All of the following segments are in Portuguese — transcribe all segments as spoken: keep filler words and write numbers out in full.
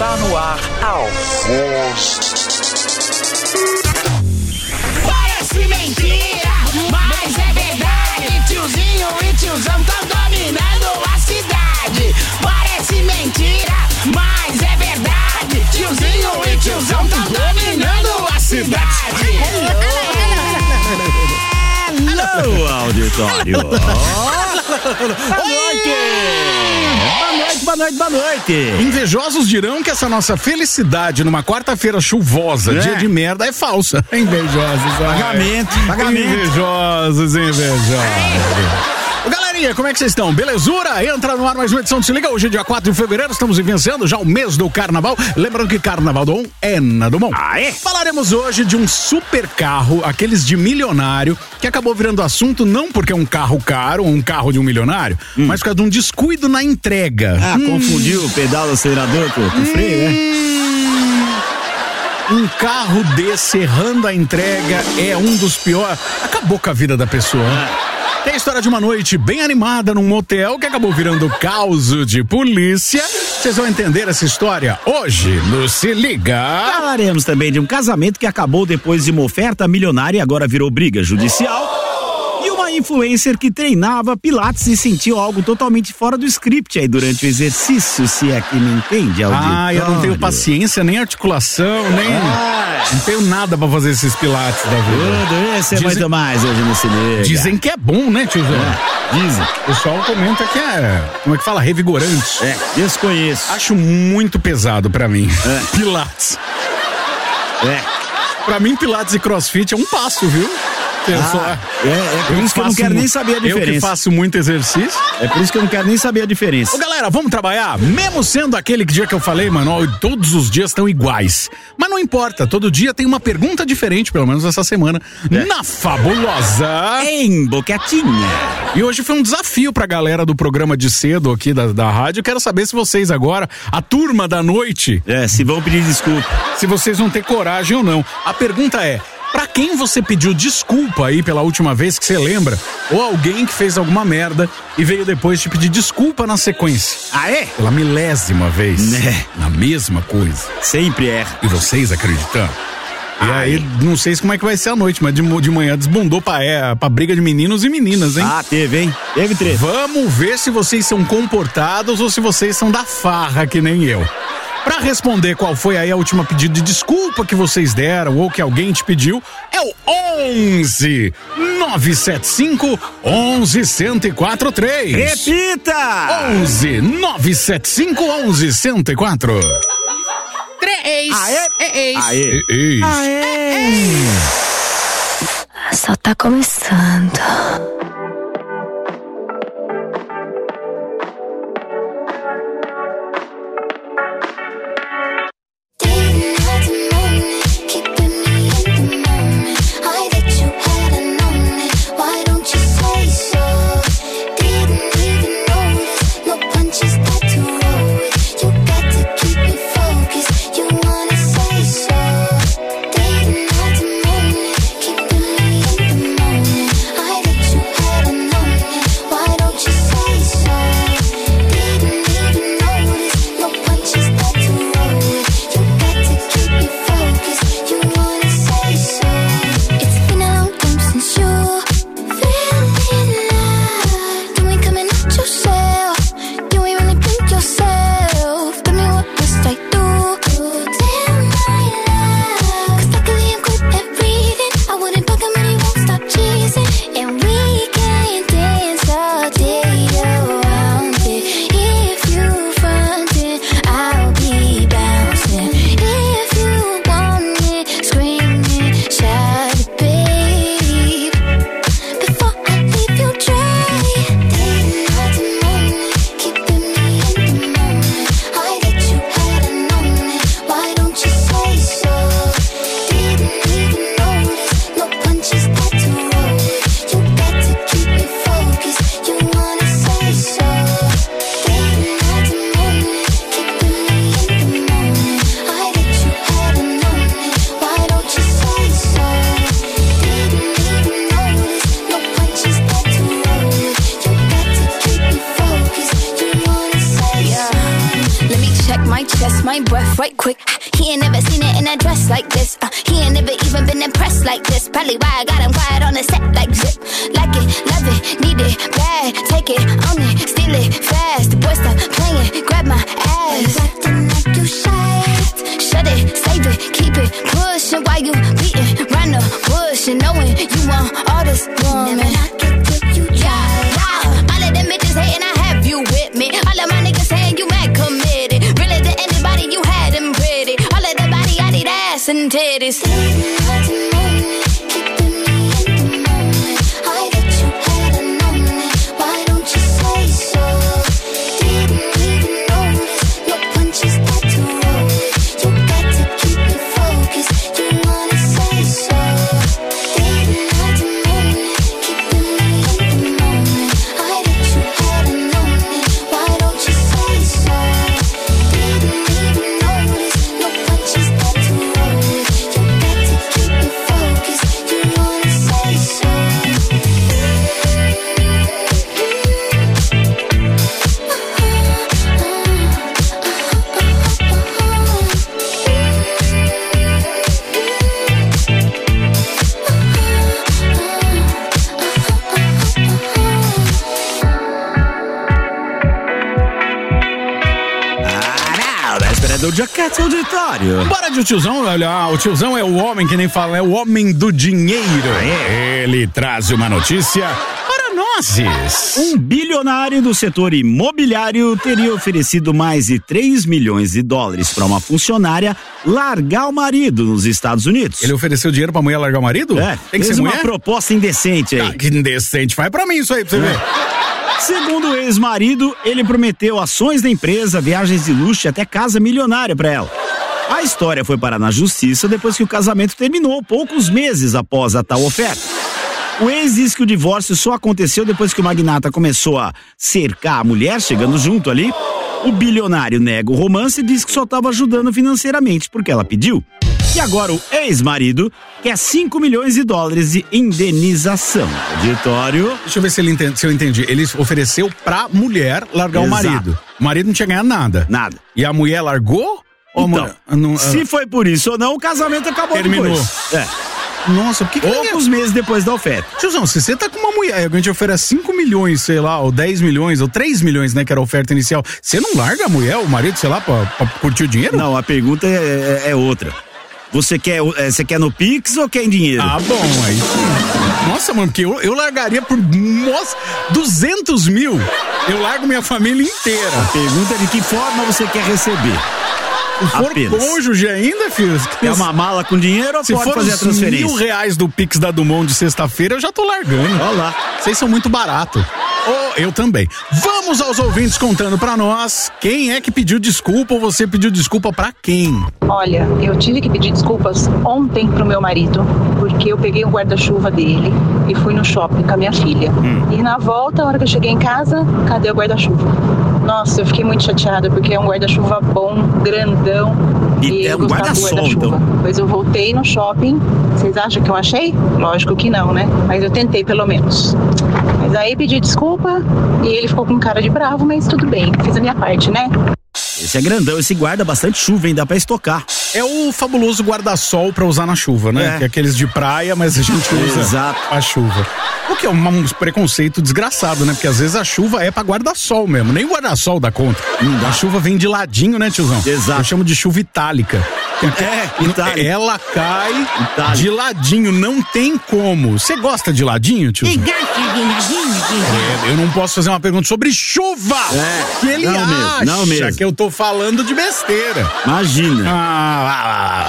Está no ar a voz. Parece mentira, mas é verdade. Tiozinho e tiozão tão dominando a cidade. Parece mentira, mas é verdade. Tiozinho e tiozão tão dominando a cidade. Alô, auditório. Boa noite! Boa noite, boa noite, boa noite! Invejosos dirão que essa nossa felicidade numa quarta-feira chuvosa, É. dia de merda, é falsa. Invejosos, Pagamento, pagamento. Invejosos, invejosos. Ô, galerinha, como é que vocês estão? Belezura? Entra no ar mais uma edição de Se Liga. Hoje é dia quatro de fevereiro, estamos vivenciando já o mês do carnaval. Lembrando que carnaval do On é na do Mon. Aê! Falaremos hoje de um super carro, aqueles de milionário, que acabou virando assunto não porque é um carro caro, um carro de um milionário, hum. mas por causa de um descuido na entrega. Ah, hum. confundiu o pedal do acelerador com, com o freio, né? Um carro desse errando a entrega é um dos piores. Acabou com a vida da pessoa. Ah. Tem a história de uma noite bem animada num motel que acabou virando caos de polícia. Vocês vão entender essa história hoje no Se Liga. Falaremos também de um casamento que acabou depois de uma oferta milionária e agora virou briga judicial. E uma influencer que treinava pilates e sentiu algo totalmente fora do script aí durante o exercício, se é que me entende, auditório. Ah, eu não tenho paciência, nem articulação, nem... Ah. Não tenho nada pra fazer esses pilates da vida. Tudo isso é muito mais hoje no Se Liga. Dizem que é bom, né, tiozão? É, dizem. O pessoal comenta que é, como é que fala? Revigorante. É, desconheço. Acho muito pesado pra mim. É. Pilates. É. Pra mim, pilates e crossfit é um passo, viu? Ah, é, é por eu isso que eu não quero nem saber a diferença. Eu que faço muito exercício. É por isso que eu não quero nem saber a diferença. Ô, galera, vamos trabalhar? Mesmo sendo aquele dia que eu falei, mano, ó, todos os dias estão iguais. Mas não importa, todo dia tem uma pergunta diferente, pelo menos essa semana, é. na Fabulosa Em Boquetinha. E hoje foi um desafio pra galera do programa de cedo aqui da, da rádio. Quero saber se vocês agora, a turma da noite... É, se vão pedir desculpa. Se vocês vão ter coragem ou não. A pergunta é... Pra quem você pediu desculpa aí pela última vez que você lembra? Ou alguém que fez alguma merda e veio depois te pedir desculpa na sequência? Ah, é? Pela milésima vez. Né? Na mesma coisa. Sempre é. E vocês acreditando? E Ai. aí, não sei como é que vai ser a noite, mas de, de manhã desbundou pra, é, pra briga de meninos e meninas, hein? Ah, teve, hein? Teve treta. Vamos ver se vocês são comportados ou se vocês são da farra, que nem eu. Pra responder qual foi aí a última pedido de desculpa que vocês deram ou que alguém te pediu, é o onze nove sete cinco onze um zero quatro três. Repita! onze nove sete cinco onze um zero quatro três. Aê! Aê! Aê! Aê! Só tá começando. Keep my chest, my breath right quick. He ain't never seen it in a dress like this. Uh, he ain't never even been impressed like this. Probably why I got him quiet on the set like zip. Like it, love it, need it, bad. Take it, own it, steal it, fast. The boy stop playing, grab my ass. Acting like you shy. Shut it, save it, keep it, pushing while you beating round the bush and knowing you want all this woman. Never knock it till you try. Yeah, all of them bitches hating, I have you with me. All of my niggas saying you mad committed. Really to anybody, you had them pretty. All of the body, I need ass and titties. Do Jaquete Auditório. Bora de tiozão, olha, o tiozão é o homem que nem fala, é o homem do dinheiro. Ele traz uma notícia para nós. Um bilionário do setor imobiliário teria oferecido mais de três milhões de dólares para uma funcionária largar o marido nos Estados Unidos. Ele ofereceu dinheiro pra mulher largar o marido? É, tem que fez ser uma mulher? proposta indecente aí. Ah, que indecente, faz pra mim isso aí, pra você é. ver. Segundo o ex-marido, ele prometeu ações da empresa, viagens de luxo e até casa milionária para ela. A história foi parar na justiça depois que o casamento terminou, poucos meses após a tal oferta. O ex diz que o divórcio só aconteceu depois que o magnata começou a cercar a mulher, chegando junto ali. O bilionário nega o romance e diz que só estava ajudando financeiramente porque ela pediu. E agora o ex-marido quer cinco milhões de dólares de indenização. Auditório. Deixa eu ver se, ele entende, se eu entendi. Ele ofereceu pra mulher largar Exato. o marido. O marido não tinha ganhado nada. Nada. E a mulher largou? Ou Então, mulher, não, se foi por isso ou não, o casamento acabou terminou. depois. É. Nossa, por que que Poucos ninguém... meses depois da oferta. Tiozão, se você tá com uma mulher e alguém te oferece cinco milhões, sei lá, ou dez milhões, ou três milhões, né, que era a oferta inicial, você não larga a mulher, o marido, sei lá, pra, pra curtir o dinheiro? Não, a pergunta é, é, é outra. Você quer, é, você quer no Pix ou quer em dinheiro? Ah, bom, aí sim. Nossa, mano, porque eu, eu largaria por, nossa, duzentos mil. Eu largo minha família inteira. A pergunta é de que forma você quer receber. Se for Apenas. cônjuge ainda, filho. Quer uma mala com dinheiro ou Se pode for fazer a os transferência? mil reais do Pix da Dumont de sexta-feira, eu já tô largando. Olha lá. Vocês são muito baratos. Oh, eu também. Vamos aos ouvintes contando pra nós quem é que pediu desculpa ou você pediu desculpa pra quem? Olha, eu tive que pedir desculpas ontem pro meu marido, porque eu peguei o guarda-chuva dele e fui no shopping com a minha filha. Hum. E na volta, a hora que eu cheguei em casa, cadê o guarda-chuva? Nossa, eu fiquei muito chateada, porque é um guarda-chuva bom, grandão. E, e é eu um gostava do guarda-sol, guarda-chuva. então. Pois eu voltei no shopping. Vocês acham que eu achei? Lógico que não, né? Mas eu tentei pelo menos. Mas aí pedi desculpa e ele ficou com cara de bravo, mas tudo bem, fiz a minha parte, né? Esse é grandão, esse guarda bastante chuva, hein? Dá pra estocar. É o fabuloso guarda-sol pra usar na chuva, né? É. Que é aqueles de praia, mas a gente usa Exato. a chuva. O que é um, um preconceito desgraçado, né? Porque às vezes a chuva é pra guarda-sol mesmo, nem o guarda-sol dá conta. A chuva vem de ladinho, né, tiozão? Exato. Eu chamo de chuva itálica. É, itálica. Ela cai Itálica. de ladinho, não tem como. Você gosta de ladinho, tiozão? É, eu não posso fazer uma pergunta sobre chuva. É, que ele não mesmo, acha não mesmo. que eu tô falando de besteira. Imagina. Ah, ah,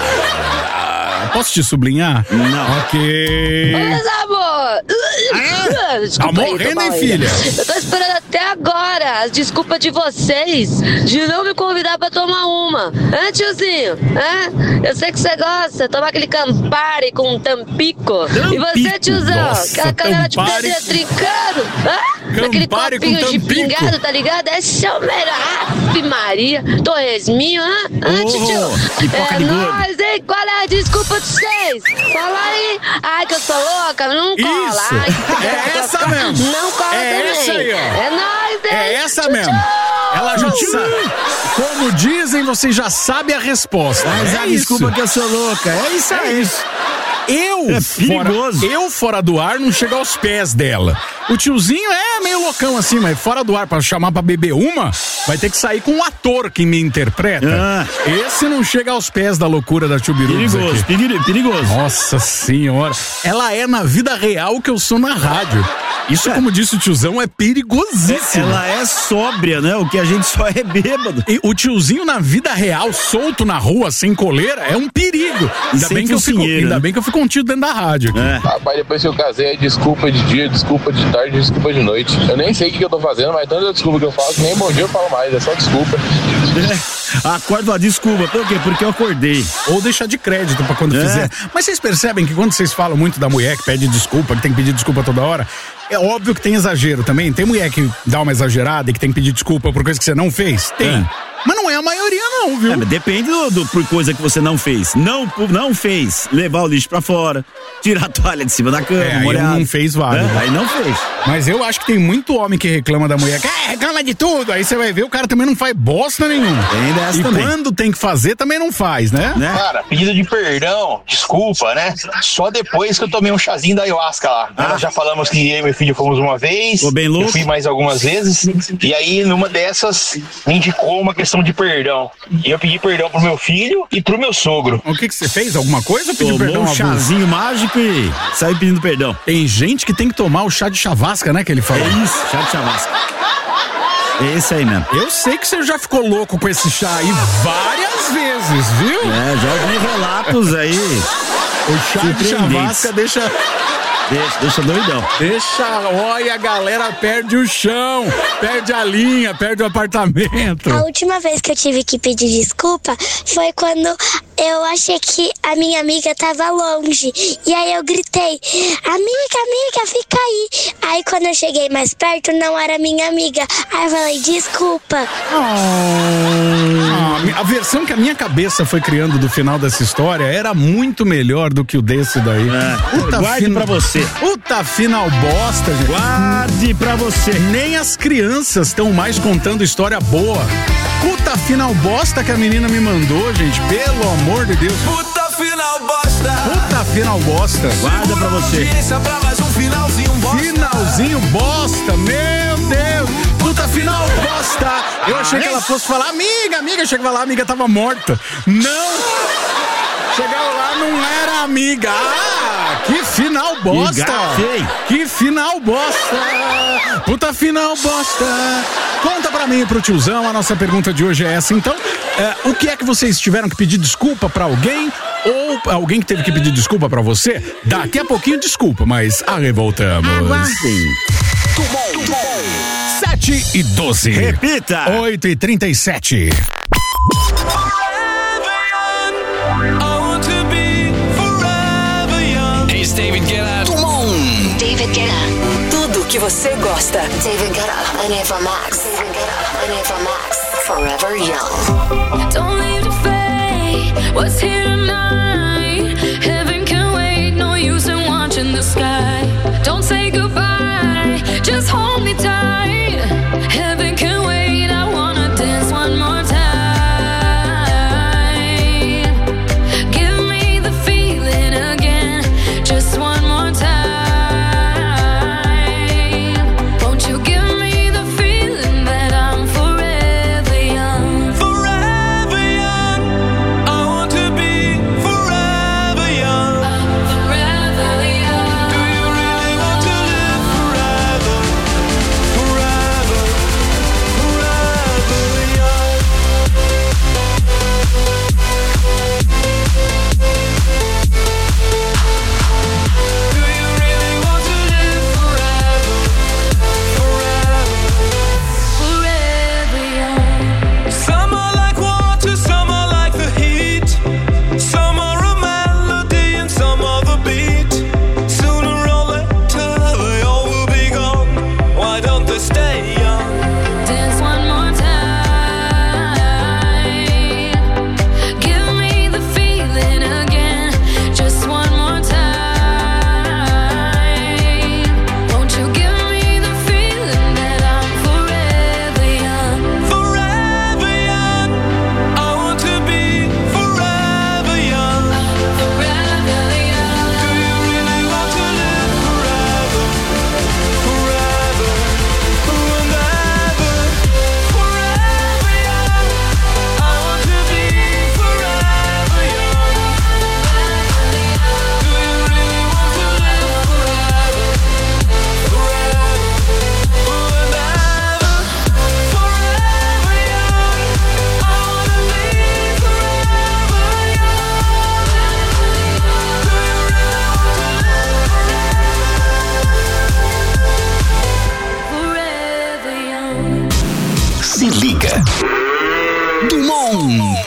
ah, posso te sublinhar? Não. Ok. Mas, amor! Desculpa Tá aí, morrendo, tô hein, mal filha? ainda. Eu tô esperando até agora as desculpas de vocês de não me convidar pra tomar uma. Hã, tiozinho? Hã? Eu sei que você gosta, tomar aquele Campari com tampico. E você, Tampico? tiozão? Nossa, Aquela canela de Campari. pedra trincando. Hã? Aquele Campari com copinho de tampico. pingado, tá ligado? Esse é o melhor. Ave Maria. Torresminho, hã? Hã, Oh, tio? pipoca É de gordo. nóis, hein? Qual é a desculpa de vocês? Fala aí. Ai, que eu sou louca, não cola. Isso. Ai, que É essa mesmo. Não cola É também. essa aí, ó. É nóis, hein? É essa Tchau, mesmo. tchau. Ela já sabe. Como dizem, você já sabe a resposta. Mas é a isso. desculpa que eu sou louca. É isso aí. É isso. Eu, é perigoso. Fora, eu fora do ar não chego aos pés dela. O tiozinho é meio loucão assim, mas fora do ar pra chamar pra beber uma, vai ter que sair com um ator que me interpreta. Ah. Esse não chega aos pés da loucura da Tio Biruts Perigoso, aqui. perigoso. Nossa senhora. Ela é na vida real o que eu sou na rádio. Isso, é. como disse o tiozão, é perigosíssimo. Ela é sóbria, né? O que a gente só é bêbado. E o tiozinho na vida real, solto na rua, sem coleira, é um perigo. Ainda, bem que, eu fico, ainda né? bem que eu fico contido dentro da rádio. É. Rapaz, depois que eu casei, é desculpa de dia, desculpa de tarde, desculpa de noite. Eu nem sei o que eu tô fazendo, mas tanta desculpa que eu falo que nem bom dia eu falo mais, é só desculpa. É. Acorda, desculpa. Por quê? Porque eu acordei. Ou deixar de crédito pra quando é. fizer. Mas vocês percebem que quando vocês falam muito da mulher que pede desculpa, que tem que pedir desculpa toda hora, é óbvio que tem exagero também. Tem mulher que dá uma exagerada e que tem que pedir desculpa por coisa que você não fez? Tem. É. Mas não é a maioria não, viu? É, mas depende do, do, por coisa que você não fez. Não, não fez. Levar o lixo pra fora, tirar a toalha de cima da cama, é, molhado. Aí não fez, vale. É, aí não fez. Mas eu acho que tem muito homem que reclama da mulher, que é, reclama de tudo. Aí você vai ver, o cara também não faz bosta nenhuma. Tem dessa e também. quando tem que fazer, também não faz, né? né? Cara, pedido de perdão, desculpa, né? Só depois que eu tomei um chazinho da ayahuasca lá. Ah. Nós já falamos que eu e meu filho fomos uma vez. Tô bem louco. Eu fui mais algumas vezes. E aí, numa dessas, me indicou uma questão de perdão. E eu pedi perdão pro meu filho e pro meu sogro. O que que você fez? Alguma coisa ou pediu Tomou perdão? um chazinho mágico e saiu pedindo perdão. Tem gente que tem que tomar o chá de chavasca, né? Que ele falou. É isso, chá de chavasca. É esse aí mesmo. Eu sei que você já ficou louco com esse chá aí várias vezes, viu? É, já ouvi relatos aí. O chá de chavasca deixa... Deixa, deixa doidão. Deixa, olha, a galera perde o chão, perde a linha, perde o apartamento. A última vez que eu tive que pedir desculpa foi quando eu achei que a minha amiga tava longe. E aí eu gritei, amiga, amiga, fica aí. Aí quando eu cheguei mais perto, não era minha amiga. Aí eu falei, desculpa. Oh, a versão que a minha cabeça foi criando do final dessa história era muito melhor do que o desse daí. É, Puta guarde fin... pra você. Puta final bosta, gente. Guarde pra você. Nem as crianças estão mais contando história boa. Puta final bosta que a menina me mandou, gente. Pelo amor de Deus. Puta final bosta. Puta final bosta. Guarda pra você. Pra mais um finalzinho bosta. Finalzinho bosta, meu Deus. Puta final bosta. Eu achei que ela fosse falar, amiga, amiga. Chegava lá, a amiga tava morta. Não. Chegava lá, não era amiga. Ah, que final bosta. Que final bosta. Puta final bosta. Conta pra mim e pro tiozão, a nossa pergunta de hoje é essa. Então, é, o que é que vocês tiveram que pedir desculpa pra alguém? Ou alguém que teve que pedir desculpa pra você? Daqui a pouquinho desculpa, mas arrevoltamos. Aguardem. sete e doze. Repita. oito e trinta e sete. David Guetta. Come on. David Guetta. Tudo que você gosta. David Guetta and Ava Max. David Guetta and Ava Max. Forever Young. Don't leave the fate. What's here tonight? Heaven can wait. No use in watching the sky. Don't say goodbye. Just hold me tight. Heaven can wait. I wanna dance one more time. Forever young. I want to be música. Dumont.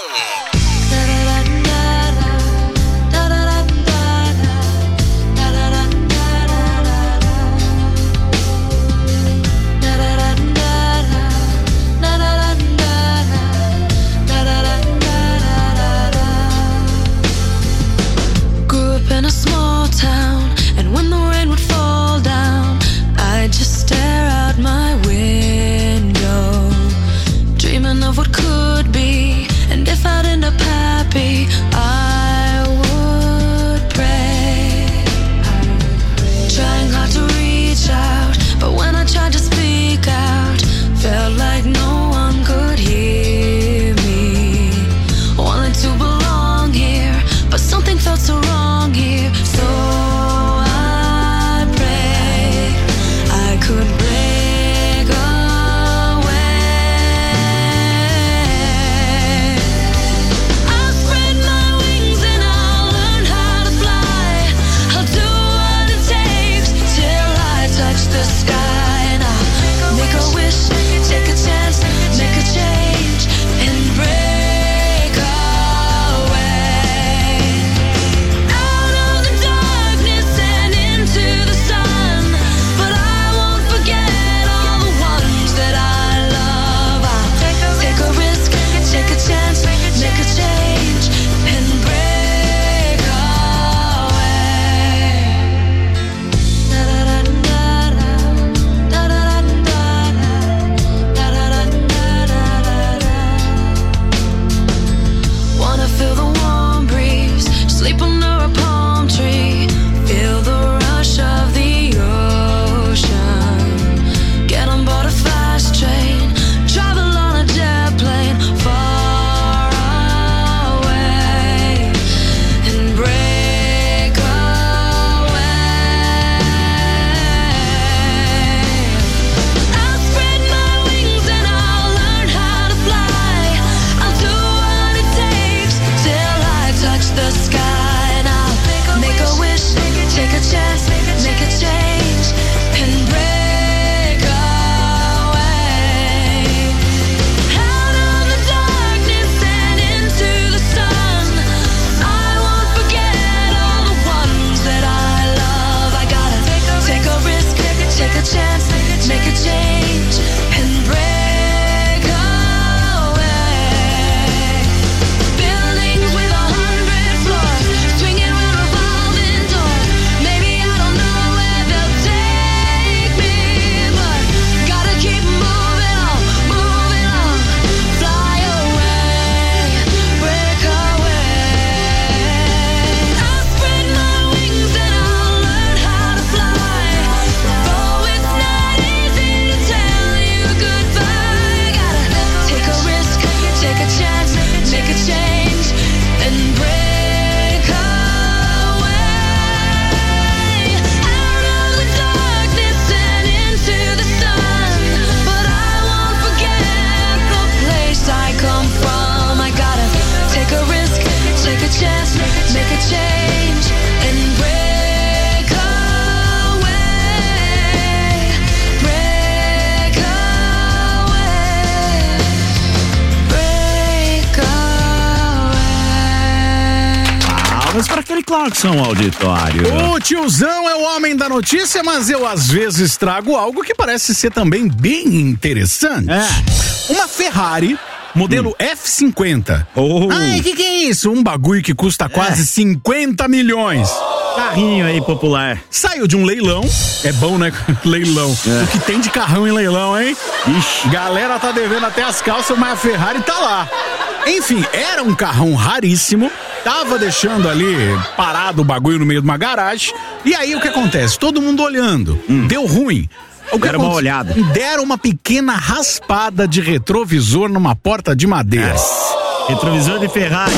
In a small town, and when the rain would fall down, I'd just stare out my window, dreaming of what could be, and if I'd end up happy, I would pray, trying hard to reach out, but when I tried to speak out, felt like no one could hear me, wanted to belong here, but something felt so wrong here, so I prayed I could break away. I'll spread my wings and I'll learn how to fly. I'll do what it takes till I touch the sky, and I'll make a wish, take a chance, make a change, and break away. Out of the darkness and into the sun, but I won't forget all the ones that I love. I'll take a risk, take a chance, make a change, and break away. Wanna feel the warm breeze, sleep under a palm tree, feel the rush of the ocean, get on board a fast train, travel on a jet plane far away, and break away. I'll spread my wings and I'll learn how to fly. I'll do what it takes till I touch the sky, and I'll make a wish, take a chance, make a change, and break away. Out of the darkness and into the sun, I won't forget all the ones that I love. I gotta take a risk, take a chance, make a change, and break away. Buildings with a hundred floors, swinging with revolving doors. Maybe I don't know where they'll take me, but gotta keep moving on, moving on. Fly away, break away. I'll spread my wings and I'll learn how to fly. Though it's not easy to tell you goodbye, gotta take a risk, take a chance, make a change, and break away. Out of the darkness and into the sun, but I won't forget the place I come from. I gotta take a risk, take a chance, make a change, and break away, break away, break away. Palmas para aquele Clarkson, auditório. O tiozão é o homem da notícia, mas eu às vezes trago algo que parece ser também bem interessante. É. Uma Ferrari modelo F cinquenta. Oh. Ai, que que é isso? Um bagulho que custa quase cinquenta milhões. Carrinho aí popular. Saiu de um leilão. É bom, né? Leilão. É. O que tem de carrão em leilão, hein? Ixi. Galera tá devendo até as calças, mas a Ferrari tá lá. Enfim, era um carrão raríssimo. Tava deixando ali parado o bagulho no meio de uma garagem. E aí o que acontece? Todo mundo olhando. Hum. Deu ruim. O que Deram uma olhada. Deram uma pequena raspada de retrovisor numa porta de madeira. Yes. Retrovisor de Ferrari.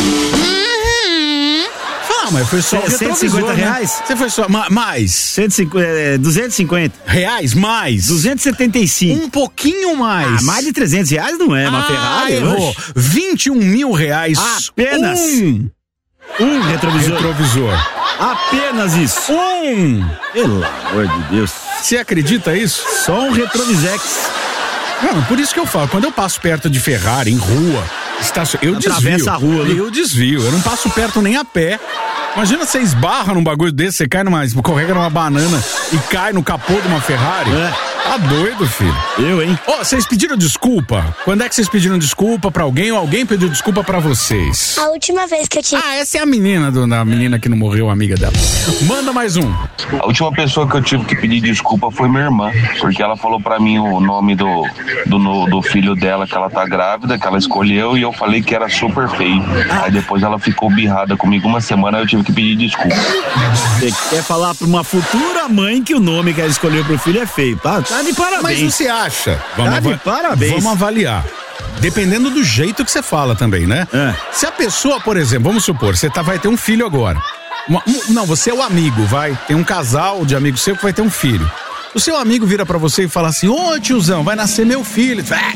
Ah, mas foi só o cento e cinquenta reais? Né? Você foi só, ma, mais? cento e cinquenta, é, duzentos e cinquenta. Reais, mais? duzentos e setenta e cinco. Um pouquinho mais. Ah, mais de trezentos reais não é, uma ah, Ferrari. Errou. vinte e um mil reais. Apenas. Um. Um retrovisor. Retrovisor. Apenas isso. Um. Pelo amor de Deus. Você acredita isso? Só um retrovisex. Não, por isso que eu falo, quando eu passo perto de Ferrari, em rua, estacion... eu desvio. Atravessa a rua, né? Eu desvio, eu não passo perto nem a pé. Imagina você esbarra num bagulho desse, você cai numa, escorrega numa banana e cai no capô de uma Ferrari. É. Tá doido, filho. Eu, hein? Ó, oh, vocês pediram desculpa? Quando é que vocês pediram desculpa pra alguém ou alguém pediu desculpa pra vocês? A última vez que eu tive... Ah, essa é a menina, do, da menina que não morreu, amiga dela. Manda mais um. A última pessoa que eu tive que pedir desculpa foi minha irmã, porque ela falou pra mim o nome do, do, do filho dela, que ela tá grávida, que ela escolheu, e eu falei que era super feio. Aí depois ela ficou birrada comigo uma semana, eu tive que pedir desculpa. Você quer falar pra uma futura mãe que o nome que ela escolheu pro filho é feio, tá? Tá de parabéns. Mas você acha? Vamos tá de parabéns. Vamos avaliar. Dependendo do jeito que você fala também, né? É. Se a pessoa, por exemplo, vamos supor, você tá, vai ter um filho agora. Uma, um, não, você é o amigo, vai. Tem um casal de amigos seu que vai ter um filho. O seu amigo vira pra você e fala assim: ô tiozão, vai nascer meu filho. Vai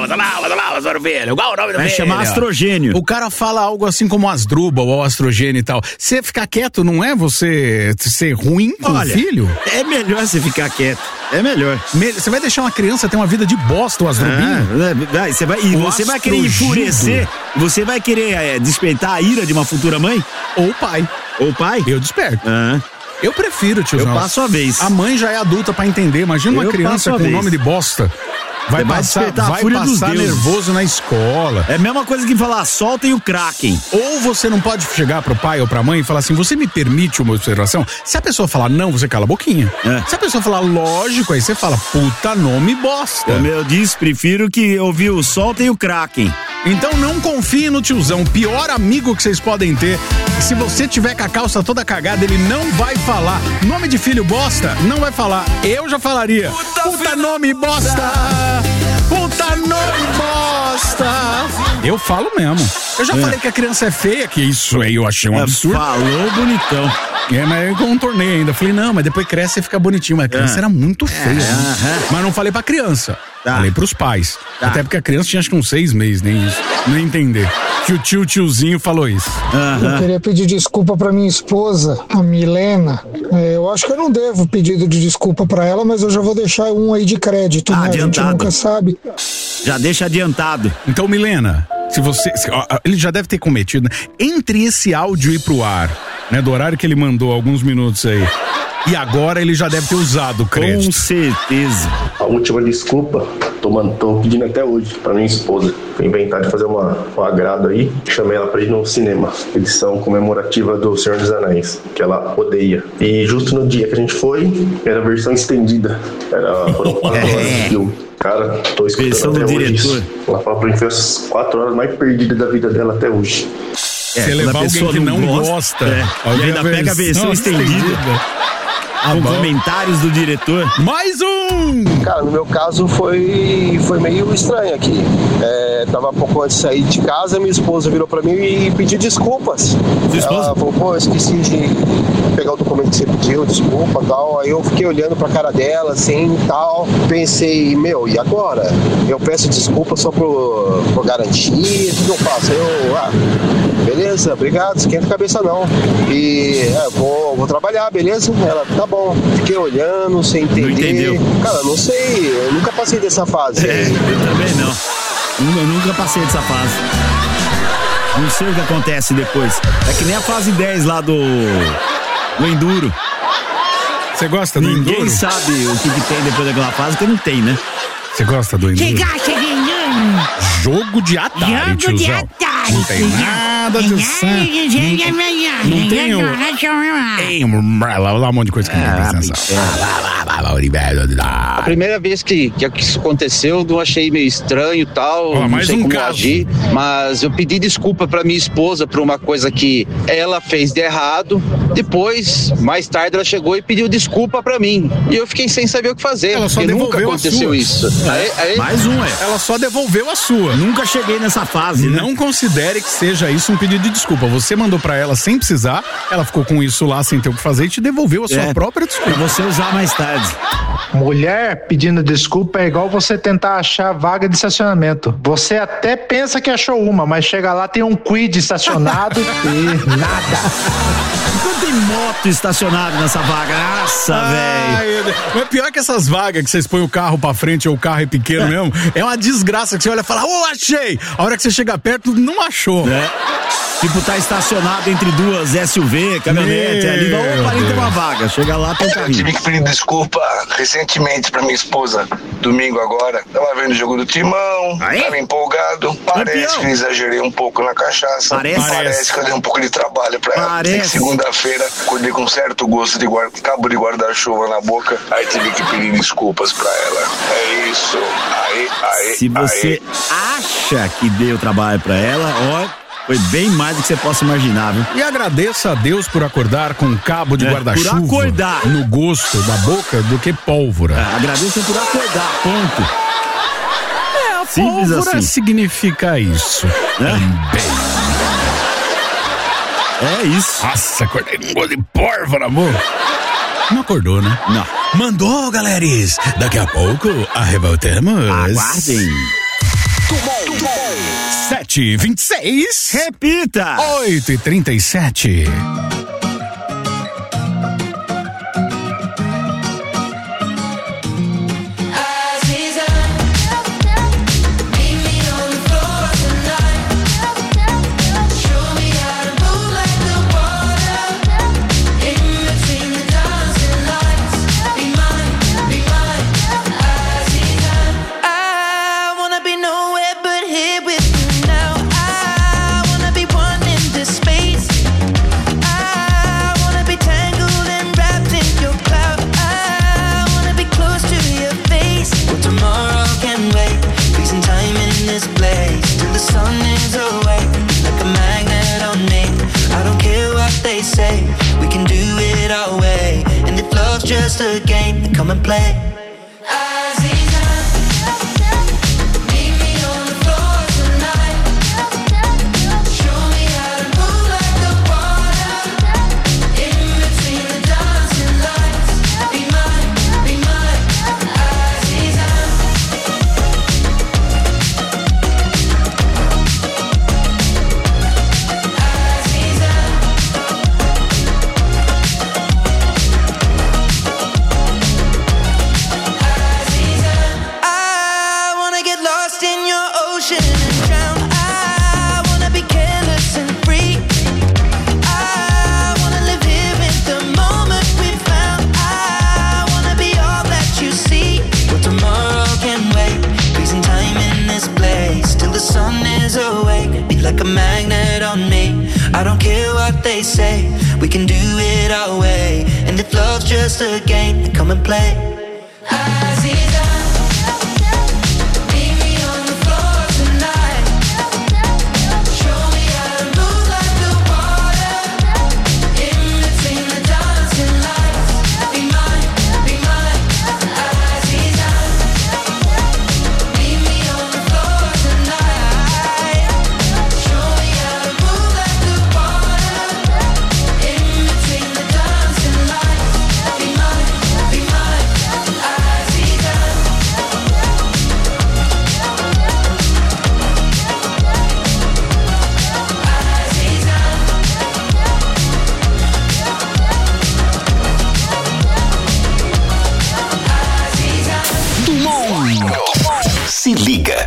chamar astrogênio. O cara fala algo assim como Asdrubal ou astrogênio e tal. Você ficar quieto não é você ser ruim com o filho? É melhor você ficar quieto. É melhor. Você vai deixar uma criança ter uma vida de bosta, o Asdrubinho? É, você vai, e o você vai querer enfurecer, você vai querer é, despertar a ira de uma futura mãe? Ou pai. Ou pai? Eu desperto. Ah. Eu prefiro, tiozão. Eu passo a vez. A mãe já é adulta pra entender. Imagina uma eu criança com nome de bosta. Vai vai passar, vai a fúria passar dos nervoso na escola. É a mesma coisa que falar, soltem o Kraken. Ou você não pode chegar pro pai ou pra mãe e falar assim, você me permite uma observação? Se a pessoa falar não, você cala a boquinha. É. Se a pessoa falar lógico, aí você fala, puta nome bosta. Como eu disse, prefiro que ouvir o soltem o Kraken. Então não confie no tiozão, o pior amigo que vocês podem ter. Se você tiver com a calça toda cagada, ele não vai falar. Nome de filho bosta, não vai falar. Eu já falaria. Puta, puta nome bosta! Puta nome bosta! Eu falo mesmo. Eu já é. falei que a criança é feia, que isso aí eu achei um absurdo. Falou bonitão. É, mas eu contornei ainda. Falei, não, mas depois cresce e fica bonitinho. Mas a criança é. era muito feia. É. Né? Mas não falei pra criança. Tá. Falei pros pais. Tá. Até porque a criança tinha acho que uns seis meses, nem isso. Nem entender. Que o tio, tiozinho falou isso. Uhum. Eu queria pedir desculpa pra minha esposa, a Milena. É, eu acho que eu não devo pedido de desculpa pra ela, mas eu já vou deixar um aí de crédito, ah, né? Adiantado. A gente nunca sabe. Já deixa adiantado. Então, Milena, se você... Se, ó, ele já deve ter cometido, né? Entre esse áudio ir pro ar, né? Do horário que ele mandou, alguns minutos aí, e agora ele já deve ter usado o crédito. Com certeza. A última desculpa, tô, mano, tô pedindo até hoje pra minha esposa. Fui inventar de fazer uma, um agrado aí. Chamei ela pra ir no cinema. Edição comemorativa do Senhor dos Anéis, que ela odeia. E justo no dia que a gente foi, era a versão estendida. Era, foram quatro horas de filme. Cara, tô escutando até hoje isso. Ela fala pra mim que foi as quatro horas mais perdidas da vida dela até hoje. É, você levar alguém que não gosta, gosta é. E ainda pega a versão estendida. estendida. Ah, com bom. Comentários do diretor. Mais um! Cara, no meu caso foi, foi meio estranho aqui. É, tava pouco antes de sair de casa, minha esposa virou pra mim e pediu desculpas. Ela falou, pô, eu esqueci de pegar o documento que você pediu, desculpa e tal. Aí eu fiquei olhando pra cara dela, assim, e tal. Pensei, meu, e agora? Eu peço desculpa só por, por garantia, o que eu faço? Eu, ah, beleza, obrigado, esquenta a cabeça não. E é, vou, vou trabalhar, beleza? Ela, tá bom. Fiquei olhando, sem entender. Não entendeu. Cara, não sei, eu nunca passei dessa fase. É, eu também não. Eu nunca passei dessa fase. Não sei o que acontece depois. É que nem a fase dez lá do, do Enduro. Você gosta do Ninguém Enduro? Ninguém sabe o que, que tem depois daquela fase, porque não tem, né? Você gosta do Enduro? Chegar, cheguei. Jogo de Atari, Jogo tiozão. de Atari. Não tem nada de sangue. Não tem o... Tem um monte de coisa que não presta atenção. A primeira vez que, que isso aconteceu, eu achei meio estranho e tal, oh, não sei um como caso. agir, mas eu pedi desculpa pra minha esposa por uma coisa que ela fez de errado. Depois, mais tarde, ela chegou e pediu desculpa pra mim. E eu fiquei sem saber o que fazer. Ela só porque nunca devolveu aconteceu a sua. isso. É. Aí, aí... Mais um, é. Ela só devolveu a sua. Nunca cheguei nessa fase, né? Não considere que seja isso um pedido de desculpa. Você mandou pra ela sem precisar, ela ficou com isso lá sem ter o que fazer e te devolveu a sua é. própria desculpa. Pra você usar mais tarde. tarde. Mulher pedindo desculpa é igual você tentar achar vaga de estacionamento. Você até pensa que achou uma, mas chega lá, tem um quid estacionado e nada. Quanto tem moto estacionada nessa vaga? Nossa, velho. Mas pior que essas vagas que vocês põem o carro pra frente ou o carro é pequeno é. mesmo, é uma desgraça que você olha e fala, ô, oh, achei! A hora que você chega perto, não achou. É. Tipo, tá estacionado entre duas S U V, caminhonete, Meu ali, opa, ali tem uma vaga. Chega lá, tem um Eu carrinho. tive que pedir desculpa recentemente pra minha esposa, domingo agora. Tava vendo o jogo do Timão, Aí? tava empolgado. Parece Campeão. que exagerei um pouco na cachaça. Parece. Parece que eu dei um pouco de trabalho pra ela. Parece. Sei que segunda-feira acordei com certo gosto de guarda, cabo de guarda-chuva na boca. Aí tive que pedir desculpas pra ela. É isso. Aí, aí, Se você aí. acha que deu trabalho pra ela, ó, foi bem mais do que você possa imaginar, viu? E agradeça a Deus por acordar com um cabo de É, guarda-chuva por acordar. no gosto da boca do que pólvora. É, agradeça por acordar, ponto. É, a Simples pólvora assim. significa isso. É? Também. É isso. Nossa, acordei com um gosto de pólvora, amor. Não acordou, né? Não. Mandou, galeres. Daqui a pouco, arrevoltamos. Aguardem. sete e vinte e seis. Repita. oito e trinta e sete. Just a game, then come and play. Like a magnet on me. I don't care what they say. We can do it our way. And if love's just a game, then come and play. Se liga.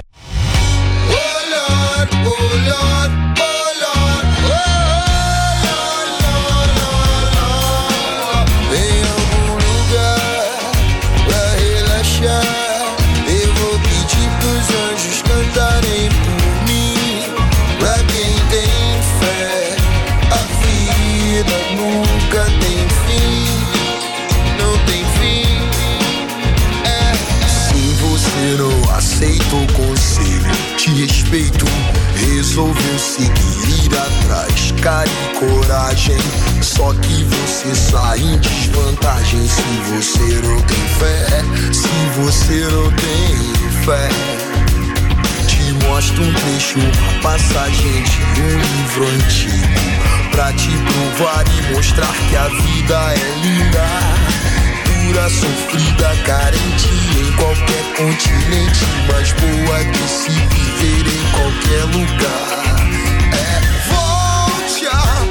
Em algum lugar pra relaxar, eu vou pedir pros anjos cantarem por mim. Pra quem tem fé, a vida nunca tem fim, não tem fim. É. Se você não aceita o conselho, te respeito, resolveu seguir, ir atrás, cara e coragem. Só que você sai em desvantagem se você não tem fé, se você não tem fé. Te mostro um trecho, uma passagem de um livro antigo, pra te provar e mostrar que a vida é linda. Dura, sofrida, carente em qualquer continente, mais boa de se viver em qualquer lugar. É, volte a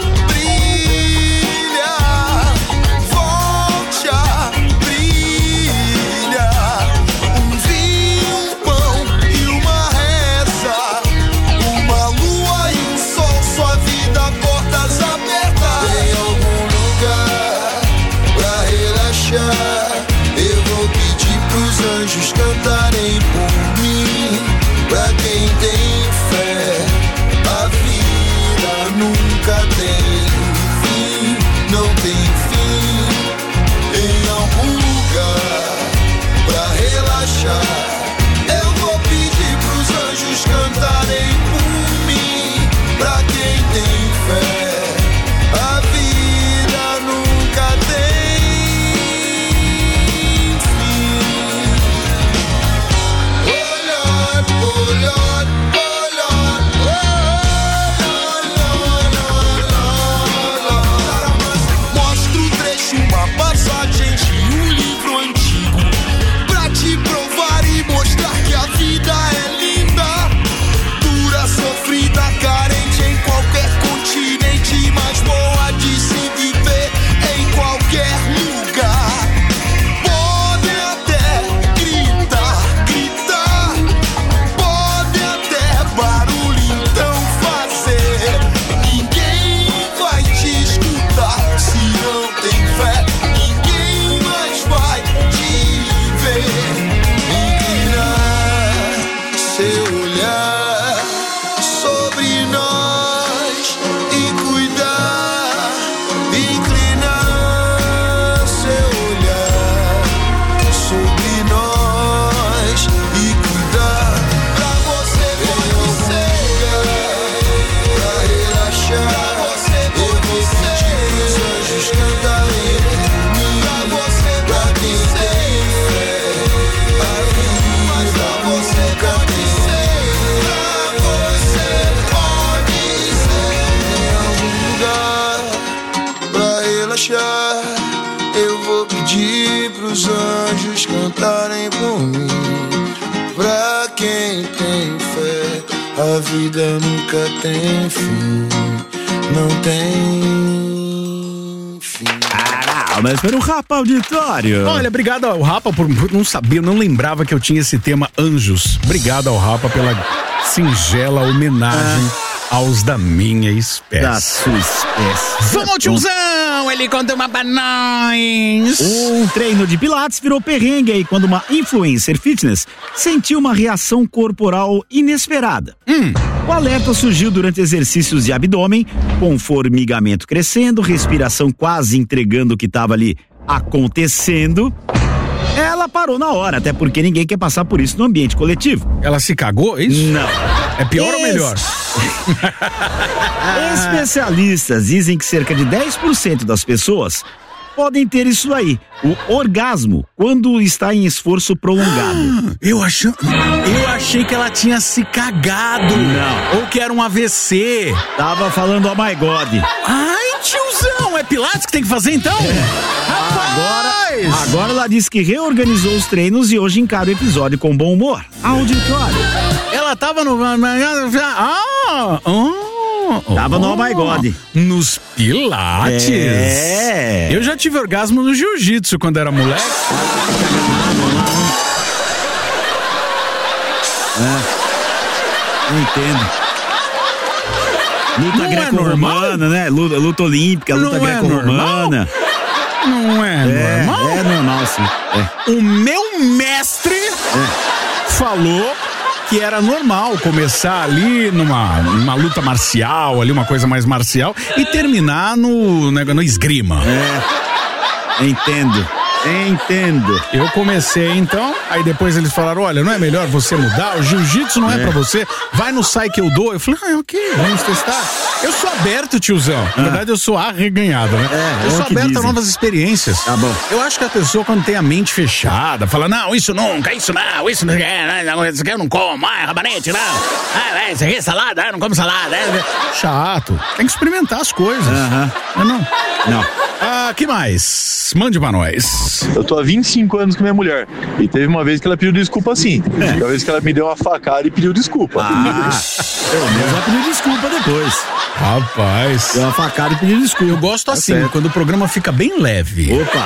brilhar, volte a brilhar. Um vinho, um pão e uma reza, uma lua e um sol, sua vida, portas abertas. Tem algum lugar pra relaxar? Eu vou pedir pros anjos cantarem por mim. Pra quem tem fé, a vida nunca tem fim, não tem fim. Em algum lugar pra relaxar, eu vou pedir pros anjos cantarem por mim. Pra quem tem fé, a vida nunca tem fim. Olhar, olhar, mostra o trecho, uma passagem de um livro antigo, pra te provar e mostrar que a vida é linda. Dura, sofrida, carente em qualquer continente, mais boa de se viver em qualquer lugar. Podem até gritar, gritar, podem até barulho então fazer. Ninguém vai te escutar se não tem fé, ninguém mais vai te ver. Inclinar seu olhar sobre nós e cuidar. Inclinar seu olhar sobre nós e cuidar. Pra você conhecer, pra relaxar, eu vou pedir pros anjos cantarem por mim. Pra você, pra quem tem fé, a vida você conhecer. Pra você pode ser. Em algum lugar pra relaxar, eu vou pedir pros anjos cantarem por mim. Pra quem tem fé, a vida nunca tem fim, não tem fim. Ah, mas para o Rapa Auditório. Olha, obrigado ao Rapa por não saber, eu não lembrava que eu tinha esse tema Anjos. Obrigado ao Rapa pela singela homenagem aos da minha espécie. Da sua espécie. Vamos, tiozão! Ele conta uma pra nós. Um treino de pilates virou perrengue aí quando uma influencer fitness sentiu uma reação corporal inesperada. Hum. O alerta surgiu durante exercícios de abdômen, com formigamento crescendo, respiração quase entregando o que estava ali acontecendo. Ela parou na hora, até porque ninguém quer passar por isso no ambiente coletivo. Ela se cagou, é isso? Não. É pior Esse... ou melhor? Especialistas dizem que cerca de dez por cento das pessoas podem ter isso aí, o orgasmo, quando está em esforço prolongado. Eu, ach... eu achei que ela tinha se cagado. Não. Ou que era um A V C. Tava falando oh my God. Ai, tiozão, é pilates que tem que fazer então? É. Agora, agora ela disse que reorganizou os treinos e hoje encara o episódio com bom humor. Auditório. Ela tava no... Ah, oh, Tava no Oh My God. Nos pilates? É. Eu já tive orgasmo no jiu-jitsu quando era moleque. É. Eu entendo. Luta greco-romana, né? Luta, luta olímpica, luta Não é greco-romana. Não é, É, normal? é normal, sim. É. O meu mestre falou que era normal começar ali numa, numa luta marcial, ali uma coisa mais marcial, e terminar no, no esgrima. É, entendo, entendo. Eu comecei então, aí depois eles falaram, olha, não é melhor você mudar, o jiu-jitsu não é, é pra você, vai no sai que eu dou. Eu falei, ah, ok, vamos testar. Eu sou aberto, tiozão. Na ah. verdade, eu sou arreganhado, né? É, eu é sou aberto dizem. a novas experiências. Tá bom. Eu acho que a pessoa, quando tem a mente fechada, fala, não, isso nunca, isso não, isso não, isso aqui eu não como, ah, rabanete, não. Ah, isso aqui é salada, eu não como salada. É. Chato. Tem que experimentar as coisas. Aham. Uh-huh. Não? Não. Ah, Ah, que mais? Mande pra nós. Eu tô há vinte e cinco anos com minha mulher e teve uma vez que ela pediu desculpa assim. É. Uma vez que ela me deu uma facada e pediu desculpa. Ah, pelo menos ela pediu desculpa depois. Rapaz. Deu uma facada e pediu desculpa. Eu gosto assim, certo. quando o programa fica bem leve. Opa.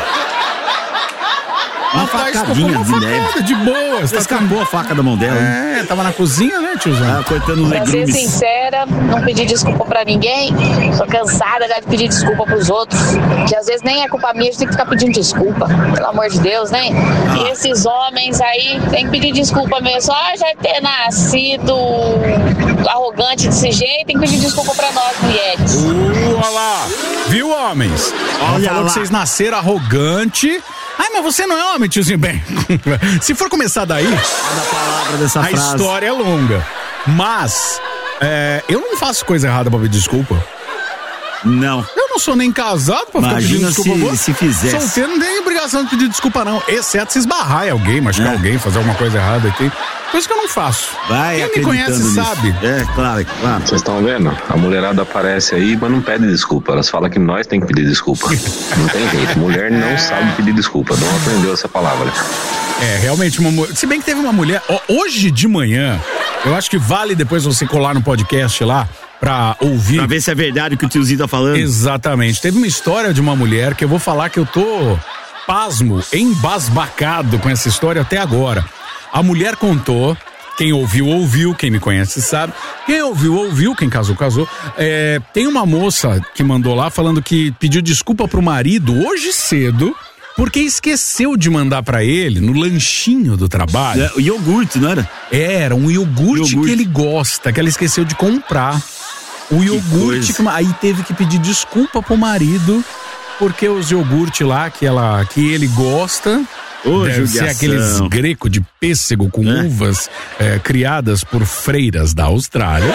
Uma Rapaz, facadinha uma de facada, leve. de boa. Você escapou a faca da mão dela. É, tava na cozinha, né, tiozão? Ah, cortando Pra ser legumes. sincera, não pedir desculpa pra ninguém. Tô cansada já de pedir desculpa pros outros. Que às vezes nem é culpa minha, a gente tem que ficar pedindo desculpa. Pelo amor de Deus, né? Ah. E esses homens aí tem que pedir desculpa mesmo. Só já ter nascido arrogante desse jeito, tem que pedir desculpa pra nós, mulheres. Uh, olha lá. Viu, homens? Ela Olha falou lá. que vocês nasceram arrogante. Ai, mas você não é homem, tiozinho. Bem, se for começar daí, Cada palavra dessa a frase. história é longa. Mas, é, eu não faço coisa errada pra pedir desculpa. Não. Eu não sou nem casado pra ficar pedindo Imagina desculpa. se, se fizesse. Solteiro não tem obrigação de pedir desculpa, não. Exceto se esbarrar em alguém, machucar É. alguém, fazer alguma coisa errada aqui. Por isso que eu não faço. Vai Quem me acreditando conhece nisso. sabe. É, claro, claro. Vocês estão vendo? A mulherada aparece aí, mas não pede desculpa. Elas falam que nós tem que pedir desculpa. Não tem jeito. Mulher não sabe pedir desculpa. Não aprendeu essa palavra. É, realmente, uma mulher. Se bem que teve uma mulher. Ó, hoje de manhã, eu acho que vale depois você colar no podcast lá pra ouvir. Pra ver se é verdade o que o tiozinho tá falando. Exatamente. Teve uma história de uma mulher que eu vou falar que eu tô pasmo, embasbacado com essa história até agora. A mulher contou. Quem ouviu, ouviu. Quem me conhece sabe. Quem ouviu, ouviu. Quem casou, casou. É, tem uma moça que mandou lá falando que pediu desculpa pro marido hoje cedo porque esqueceu de mandar pra ele no lanchinho do trabalho. É, o iogurte, não era? Era um iogurte, Iogurte. que ele gosta, que ela esqueceu de comprar. O iogurte, que, aí teve que pedir desculpa pro marido porque os iogurtes lá que, ela, que ele gosta... Ô, deve ser judiação. aqueles greco de pêssego com É. uvas é, criadas por freiras da Austrália.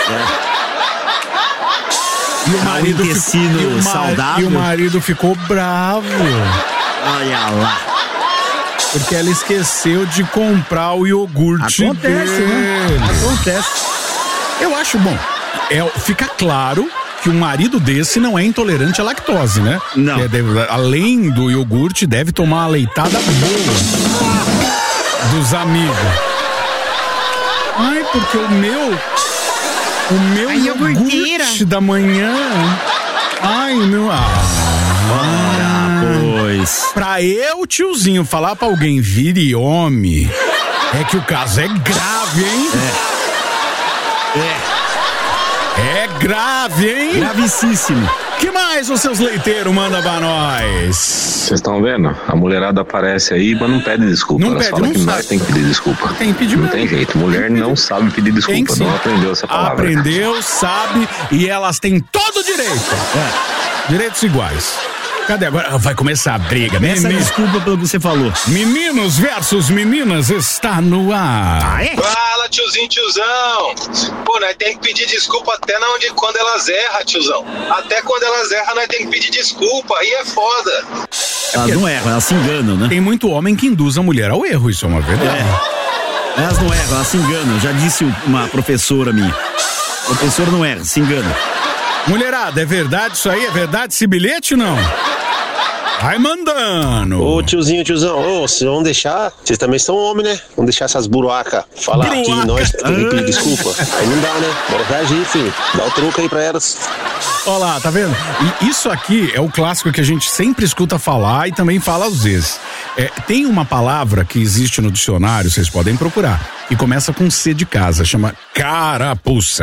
E o marido intestino ficou, e o ma- saudável. E o marido ficou bravo. Olha lá. Porque ela esqueceu de comprar o iogurte Acontece, dele. né? Acontece. Eu acho bom. É, fica claro que um marido desse não é intolerante à lactose, né? Não. Que é, deve- além do iogurte, deve tomar uma leitada boa dos amigos. Ai, porque o meu... O meu A iogurte iogurteira. da manhã... Ai, meu... Ah, Pois. pra eu, tiozinho, falar pra alguém vire homem, é que o caso é grave, hein? É. É grave, hein? Gravicíssimo. Que mais os seus leiteiros manda pra nós? Vocês estão vendo? A mulherada aparece aí, mas não pede desculpa. Não Elas pede, falam não que sabe. nós tem que pedir desculpa. Tem que pedir Não mesmo. tem jeito. Mulher não sabe pedir Tem desculpa. que sim. Não aprendeu essa palavra. Aprendeu, sabe, e elas têm todo o direito. É. Direitos iguais. Cadê agora? Vai começar a briga, Peça menino. desculpa pelo que você falou. Meninos versus meninas está no ar. Ah, é? Fala, tiozinho, tiozão. Pô, nós tem que pedir desculpa até na onde, quando elas erram, tiozão. Até quando elas erram, nós tem que pedir desculpa. Aí é foda. Elas não erram, elas se enganam, né? Tem muito homem que induz a mulher ao erro, isso é uma verdade. É. Elas não erram, elas se enganam. Já disse uma professora minha. A professora não erra, se engana. Mulherada, é verdade isso aí? É verdade esse bilhete não? Vai mandando. Ô tiozinho, tiozão, ô, vocês vão deixar, vocês também são homem, né? Vão deixar essas buruacas falar Buruaca. que nós temos que pedir desculpa. Aí não dá, né? Bora reagir, filho. Dá o truque aí pra elas. Olha lá, tá vendo? E isso aqui é o clássico que a gente sempre escuta falar e também fala às vezes. É, tem uma palavra que existe no dicionário, vocês podem procurar, que começa com C de casa, chama carapuça.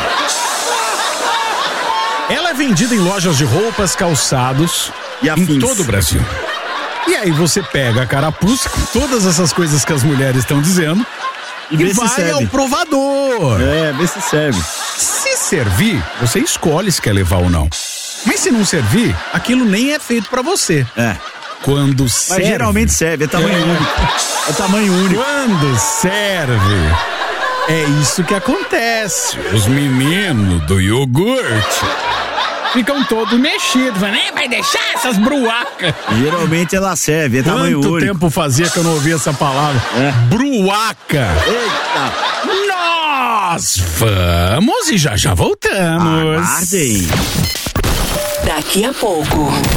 É. Ela é vendida em lojas de roupas, calçados e em todo o Brasil. E aí você pega a carapuça com todas essas coisas que as mulheres estão dizendo E e, vê se vai serve. ao provador. É, vê se serve. Se servir, você escolhe se quer levar ou não. Mas se não servir, aquilo nem é feito pra você. É. Quando Mas serve... geralmente serve, é tamanho É. único. É tamanho único. Quando serve, é isso que acontece. Os meninos do iogurte ficam todos mexidos. Falam, "Nem vai deixar essas bruacas." Geralmente ela serve, é tamanho Quanto único. tempo fazia que eu não ouvia essa palavra? É. Bruaca. Eita. Nós vamos e já já voltamos. Aguardem. Daqui a pouco,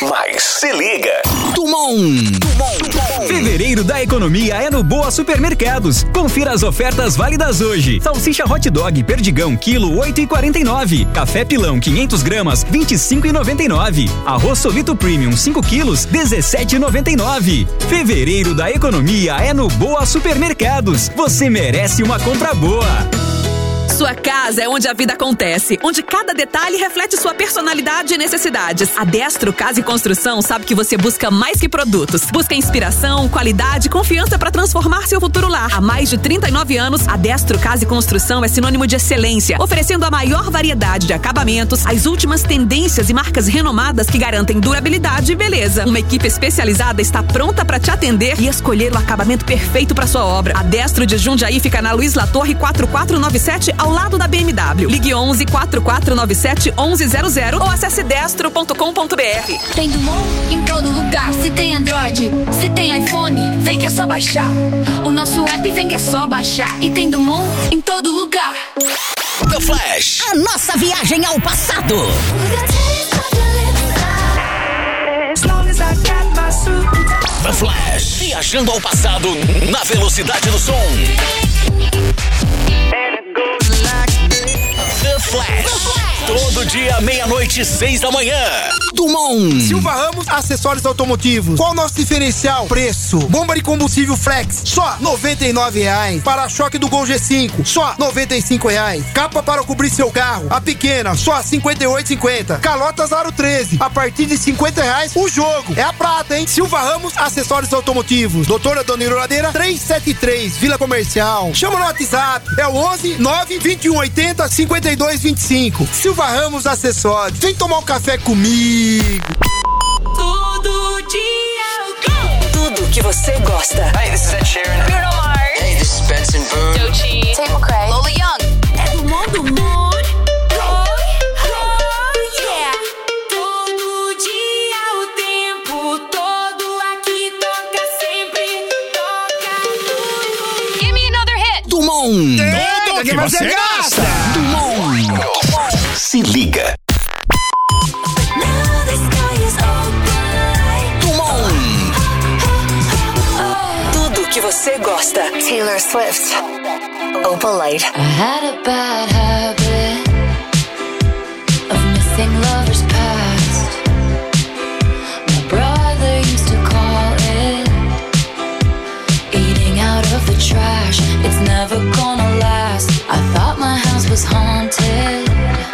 Mas se liga. Dumont. Fevereiro da economia é no Boa Supermercados. Confira as ofertas válidas hoje. Salsicha hot dog Perdigão quilo oito e quarenta e nove. Café Pilão quinhentos gramas vinte e cinco e noventa e nove. Arroz Solito Premium cinco quilos dezessete e noventa e nove. Fevereiro da economia é no Boa Supermercados. Você merece uma compra boa. Sua casa é onde a vida acontece, onde cada detalhe reflete sua personalidade e necessidades. A Destro Casa e Construção sabe que você busca mais que produtos. Busca inspiração, qualidade e confiança para transformar seu futuro lar. Há mais de trinta e nove anos, a Destro Casa e Construção é sinônimo de excelência, oferecendo a maior variedade de acabamentos, as últimas tendências e marcas renomadas que garantem durabilidade e beleza. Uma equipe especializada está pronta para te atender e escolher o acabamento perfeito para sua obra. A Destro de Jundiaí fica na Luiz Latorre quatro quatro nove sete, ao lado da B M W. Ligue onze, quatro quatro nove sete, onze zero zero ou acesse destro ponto com ponto b r. Tem Dumont em todo lugar. Se tem Android, se tem iPhone, vem que é só baixar. O nosso app vem que é só baixar. E tem Dumont em todo lugar. The Flash. A nossa viagem ao passado. The Flash. Viajando ao passado na velocidade do som. The Flash. Todo dia, meia-noite, seis da manhã. Dumont. Silva Ramos, acessórios automotivos. Qual o nosso diferencial? Preço. Bomba de combustível Flex, só noventa e nove reais. Para-choque do Gol G cinco, só noventa e cinco reais. Capa para cobrir seu carro, a pequena, só cinquenta e oito e cinquenta. Calotas Aro treze, a partir de cinquenta reais o jogo. É a prata, hein? Silva Ramos, acessórios automotivos. Doutora Dona Ladeira, trezentos e setenta e três, Vila Comercial. Chama no WhatsApp, é o onze, nove, vinte e um, oitenta, cinquenta e dois, vinte e cinco. Silva Ramos Acessórios. Vem tomar um café comigo. Todo dia. Tudo que você gosta. Hey, this is Ed Sheeran. Bruno Mars. Hey, this is Benson Boone. Doechii. Tate McRae. Lola Young. É do mundo, mundo. Oh, oh, yeah. Todo dia, o tempo todo aqui toca sempre. Toca tudo. Give me another hit. Dumont. Tudo que você gosta. Dumont. Se liga. Tudo que você gosta. Taylor Swift. Opalite. I had a bad habit of missing lovers past. My brother used to call it eating out of the trash. It's never gonna last. I thought my house was haunted.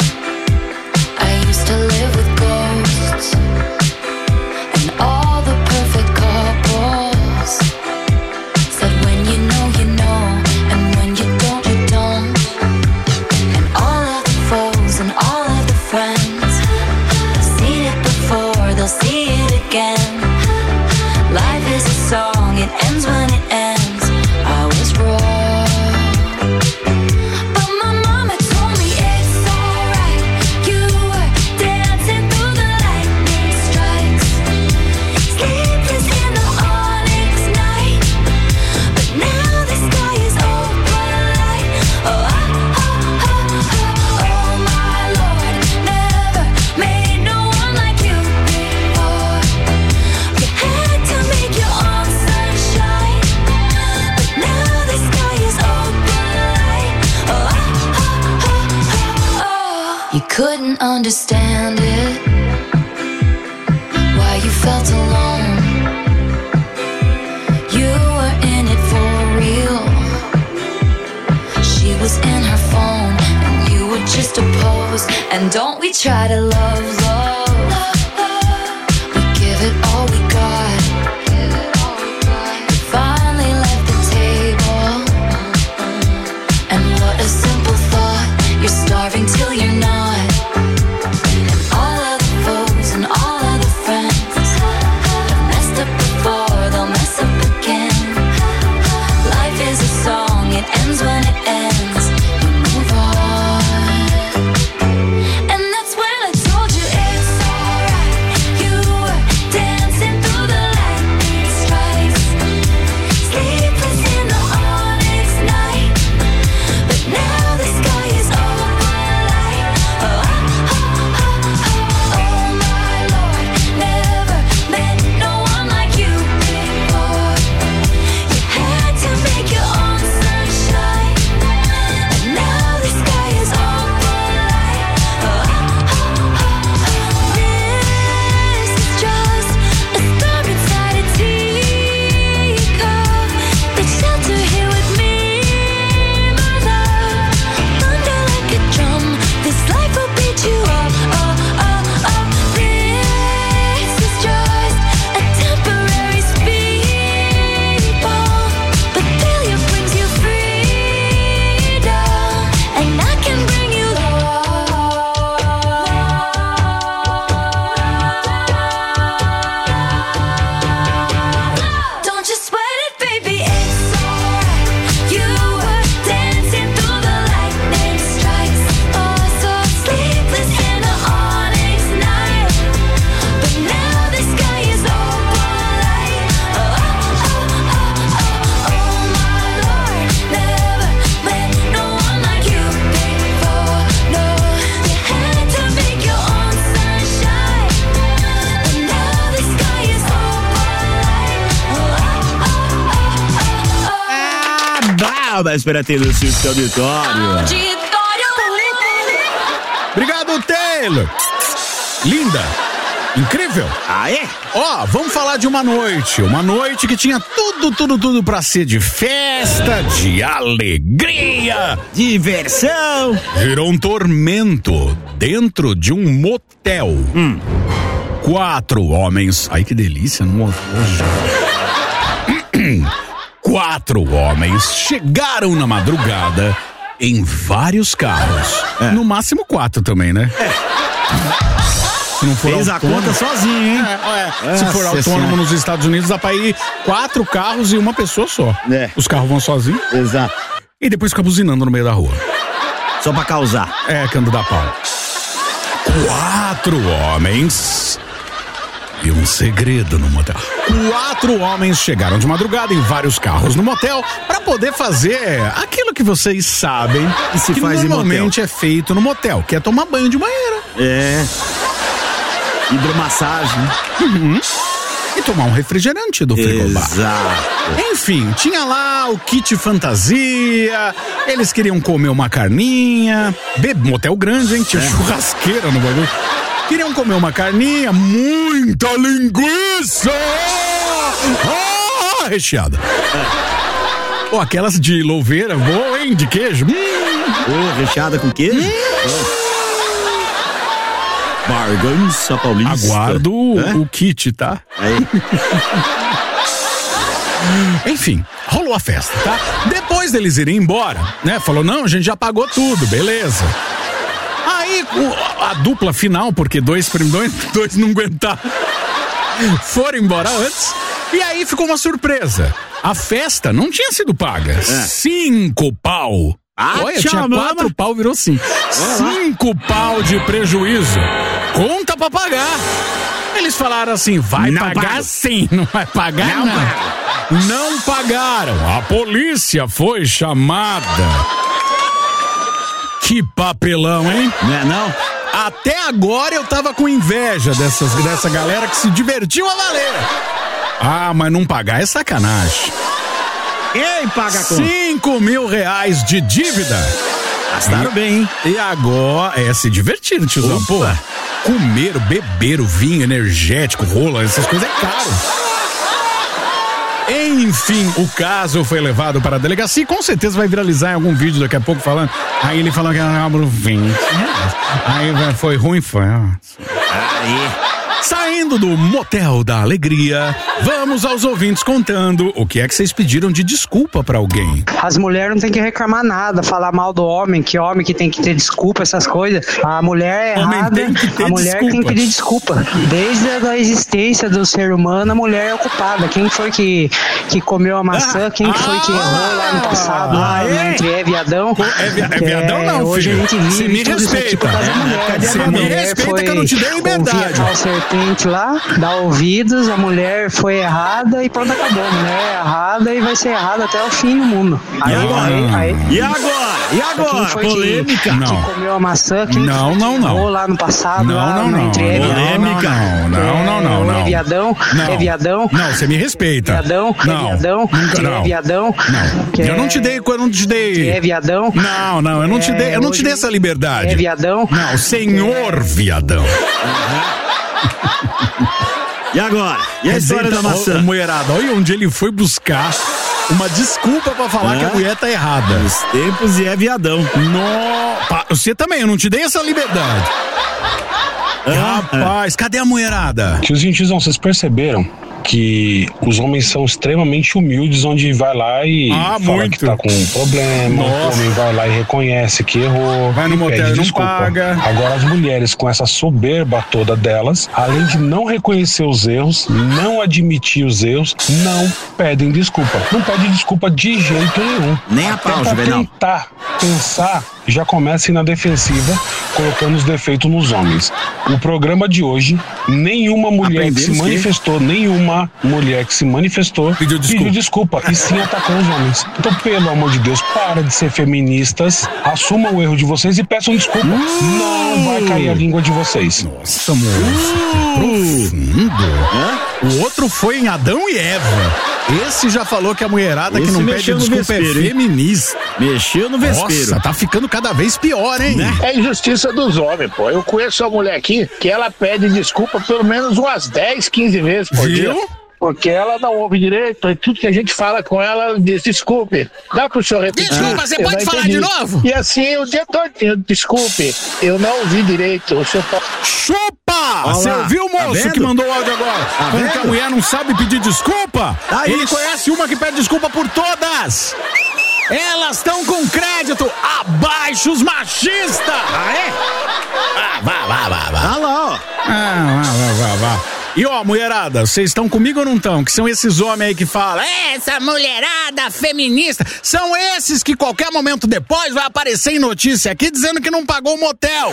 I used to live with ghosts and all the perfect couples said when you know you know and when you don't you don't. And all of the foes and all of the friends have seen it before, they'll see it again. Life is a song, it ends when it ends. I was wrong, but my mama told me it's alright. You were dancing through the lightning strikes, sleepless in the onyx night. But now the sky is opalite. Oh, oh, oh, oh, oh, oh my Lord, never made no one like you before. You had to make your own sunshine, but now the sky is opalite. Oh, oh, oh, oh, oh. You couldn't understand it, why you felt alone. You were in it for real. She was in her phone and you were just a pose. And don't we try to love, love. We give it all we got. We finally left the table. And what a simple thought. You're starving till you're not. And all of the foes and all of the friends have messed up before, they'll mess up again. Life is a song, it ends when it ends. You move on. And that's when I told you it's Palmas para Taylor Swift Auditório. Obrigado, Taylor. Linda. Incrível. Ah, é? Ó, vamos falar de uma noite. Uma noite que tinha tudo, tudo, tudo pra ser de festa, de alegria, diversão. Virou um tormento dentro de um motel. Hum. Quatro homens. Ai, que delícia, não hoje. Quatro homens chegaram na madrugada em vários carros. É. No máximo quatro também, né? É. Se não for Fez autônomo, a conta sozinho, hein? É, é. Se for autônomo senhora. Nos Estados Unidos, dá pra ir quatro carros e uma pessoa só. É. Os carros vão sozinhos. Exato. E depois fica buzinando no meio da rua. Só pra causar. É, cando da pau. Quatro homens e um segredo no motel. Quatro homens chegaram de madrugada em vários carros no motel pra poder fazer aquilo que vocês sabem e se que faz normalmente em motel. É feito no motel, que é tomar banho de banheira. É. Hidromassagem. Uhum. E tomar um refrigerante do frigobar. Exato. Enfim, tinha lá o kit fantasia, eles queriam comer uma carninha, bebe, motel grande, hein? Tinha é. churrasqueira no bagulho. Queriam comer uma carninha, muita linguiça! Ah, recheada. É. Oh, aquelas de louveira, boa, hein? De queijo. Hum. Oh, recheada com queijo? Hum. Oh. Bargança Paulista. Aguardo é? o kit, tá? Enfim, rolou a festa, tá? Depois deles irem embora, né? Falou, não, a gente já pagou tudo, beleza. Aí o, a dupla final, porque dois, dois, dois não aguentaram, foram embora antes. E aí ficou uma surpresa. A festa não tinha sido paga. É. Cinco pau. Ah, olha, tinha quatro pau, virou cinco. Cinco pau de prejuízo. Conta pra pagar. Eles falaram assim, vai não pagar pago. Sim, não vai pagar não. Não. Não pagaram. A polícia foi chamada. Que papelão, hein? Não é não? Até agora eu tava com inveja dessas, dessa galera que se divertiu a valer. Ah, mas não pagar é sacanagem. Quem paga a conta? Cinco mil reais de dívida. Gastaram bem, hein? E agora é se divertir, tiozão. Pô, comer, beber o vinho energético, rola, essas coisas é caro. Enfim, o caso foi levado para a delegacia e com certeza vai viralizar em algum vídeo daqui a pouco falando. Aí ele falou que era vinte. Aí foi ruim, foi. Aí. Saindo do motel da alegria, vamos aos ouvintes contando o que é que vocês pediram de desculpa pra alguém. As mulheres não tem que reclamar nada, falar mal do homem, que homem que tem que ter desculpa, essas coisas. A mulher é errada, a mulher desculpa. Tem que pedir desculpa. Desde a existência do ser humano, a mulher é ocupada. Quem foi que, que comeu a maçã, ah, quem ah, foi que errou lá no passado, ah, lá é? Entre Eva e Adão. É, via, é viadão não, hoje filho. a gente vive Você me tudo respeita. Isso aqui por causa da mulher. Você me respeita que eu não te dei liberdade. Lá, dá ouvidos, a mulher foi errada e pronto, acabou. A mulher é errada e vai ser errada até o fim do mundo. Aí, e agora? Aí, aí, e agora? E agora? Quem foi Polêmica? Que, não. que comeu a maçã? Quem não, não, não. lá no passado? Não, lá, não, não. Entre Eva e Polêmica? Não, não, não, não, não. É viadão? Não. É viadão? Não, você me respeita. É viadão? Não. É viadão? Nunca, não. É viadão? Não. Eu não te dei, eu não te dei. É viadão? Não, não, eu não te dei, eu não te dei essa liberdade. É viadão? Não, senhor é... viadão. E agora? E a história da maçã? O mulherada, olha onde ele foi buscar uma desculpa pra falar é? que a mulher tá errada. Os tempos e é viadão. No... Você também, eu não te dei essa liberdade. Ah, rapaz, é. Cadê a mulherada? Tiozinho, tiozão, vocês perceberam que os homens são extremamente humildes, onde vai lá e ah, fala muito. que tá com um problema, Nossa. O homem vai lá e reconhece que errou, vai no motel pede e não desculpa. Paga. Agora as mulheres, com essa soberba toda delas, além de não reconhecer os erros, não admitir os erros, não pedem desculpa. Não pedem desculpa de jeito nenhum. Nem a pau, Juvenal. Tentar pensar, já começa na defensiva, colocando os defeitos nos homens. O programa de hoje, nenhuma mulher Aprendemos que se manifestou, que... nenhuma mulher que se manifestou pediu desculpa. pediu desculpa e sim atacou os homens. Então, pelo amor de Deus, para de ser feministas, assumam o erro de vocês e peçam desculpa. Uh! Não vai cair a língua de vocês. Nossa, moço, uh! que profundo. Hã? O outro foi em Adão e Eva. Esse já falou que a mulherada Esse que não pede desculpa vespeiro, é hein? feminista. Mexeu no vespeiro. Nossa, tá ficando cada vez pior, hein? Né? É injustiça dos homens, pô. Eu conheço uma mulher aqui que ela pede desculpa pelo menos umas dez, quinze vezes por Viu? dia. Porque ela não ouve direito e tudo que a gente fala com ela, ela diz, desculpe, dá pro senhor repetir? Desculpa, você Eu pode não falar entendi. de novo? E assim, o dia todinho, desculpe, eu não ouvi direito. O senhor pode... Chupa! Olha Você lá, ouviu o tá moço vendo? que mandou o áudio agora? Tá Falando vendo? que a mulher não sabe pedir desculpa? Tá Ele isso. conhece uma que pede desculpa por todas. Elas estão com crédito abaixo os machistas. Ah, é? Ah, vá, vá, vá, vá. Tá lá, ó. Ah, vá, vá, vá, vá. E ó, mulherada, vocês estão comigo ou não estão? Que são esses homens aí que falam, essa mulherada feminista, são esses que qualquer momento depois vai aparecer em notícia aqui dizendo que não pagou o motel.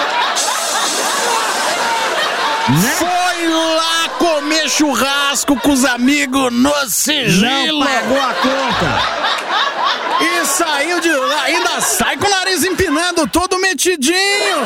Né? Foi lá comer churrasco com os amigos no sigilo. Não pagou a conta. E saiu de lá, ainda sai com o nariz empinando, todo metidinho.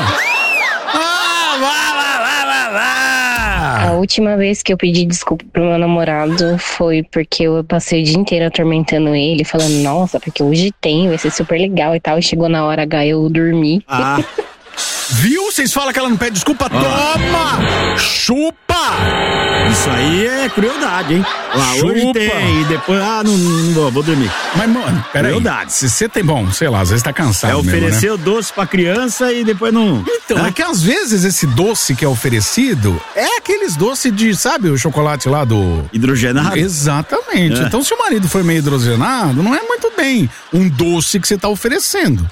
Ah, vá, vá, vá, vá, vá. A última vez que eu pedi desculpa pro meu namorado foi porque eu passei o dia inteiro atormentando ele, falando, nossa, porque hoje tem, vai ser super legal e tal. E chegou na hora H, eu dormi. Ah. Viu? Vocês falam que ela não pede desculpa? Toma! Chupa! Isso aí é crueldade, hein? Lá, Chupa. hoje tem, e depois, ah, não, não vou, vou dormir. Mas, mano, peraí. Crueldade. Se você tem, bom, sei lá, às vezes tá cansado É mesmo, oferecer né? o doce pra criança e depois não... Então, Hã? é que às vezes esse doce que é oferecido é aqueles doces de, sabe, o chocolate lá do... Hidrogenado? Exatamente. É. Então, se o marido foi meio hidrogenado, não é muito bem um doce que você tá oferecendo.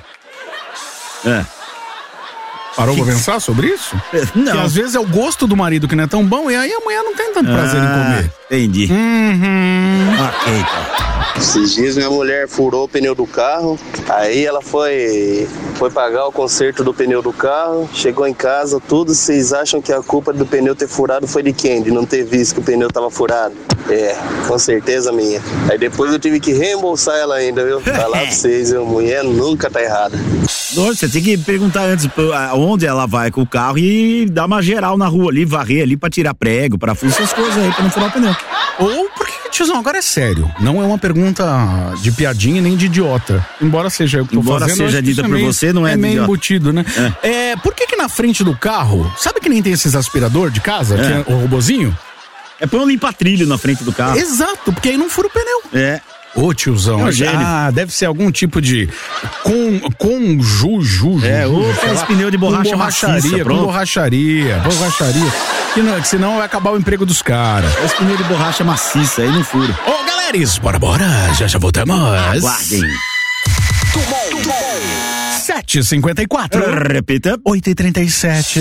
É. Parou pra pensar sobre isso? Não. Que às vezes é o gosto do marido que não é tão bom e aí a mulher não tem tanto prazer em comer. Entendi. Uhum. Ok, então. Esses dias minha mulher furou o pneu do carro, aí ela foi, foi pagar o conserto do pneu do carro, chegou em casa, tudo, vocês acham que a culpa do pneu ter furado foi de quem? De não ter visto que o pneu tava furado? É, com certeza minha. Aí depois eu tive que reembolsar ela ainda, viu? Falar pra vocês, a mulher nunca tá errada. Nossa, você tem que perguntar antes onde ela vai com o carro e dar uma geral na rua ali, varrer ali pra tirar prego, parafuso, essas coisas aí, pra não furar o pneu. Ou porque, tiozão, agora é sério. Não é uma pergunta de piadinha nem de idiota. Embora seja eu que tô Embora fazendo. seja acho que dita isso por meio- você, não é É de meio idiota. embutido, né? É. É, por que que na frente do carro, sabe que nem tem esses aspirador de casa, É. que é o robozinho? É põe um limpa-trilho na frente do carro. Exato, porque aí não fura o pneu. É. Ô, tiozão, É um gênio. ah, deve ser algum tipo de com, com ju, ju, ju, É, ju, ou sei faz lá, pneu de borracha com borracharia, maciça, com pronto. borracharia, borracharia, que, não, que senão vai acabar o emprego dos caras. Esse pneu de borracha maciça aí não fura. Ô, galeres, bora, bora, já já voltamos. Aguardem. sete e cinquenta e quatro. Repita. oito e trinta e sete.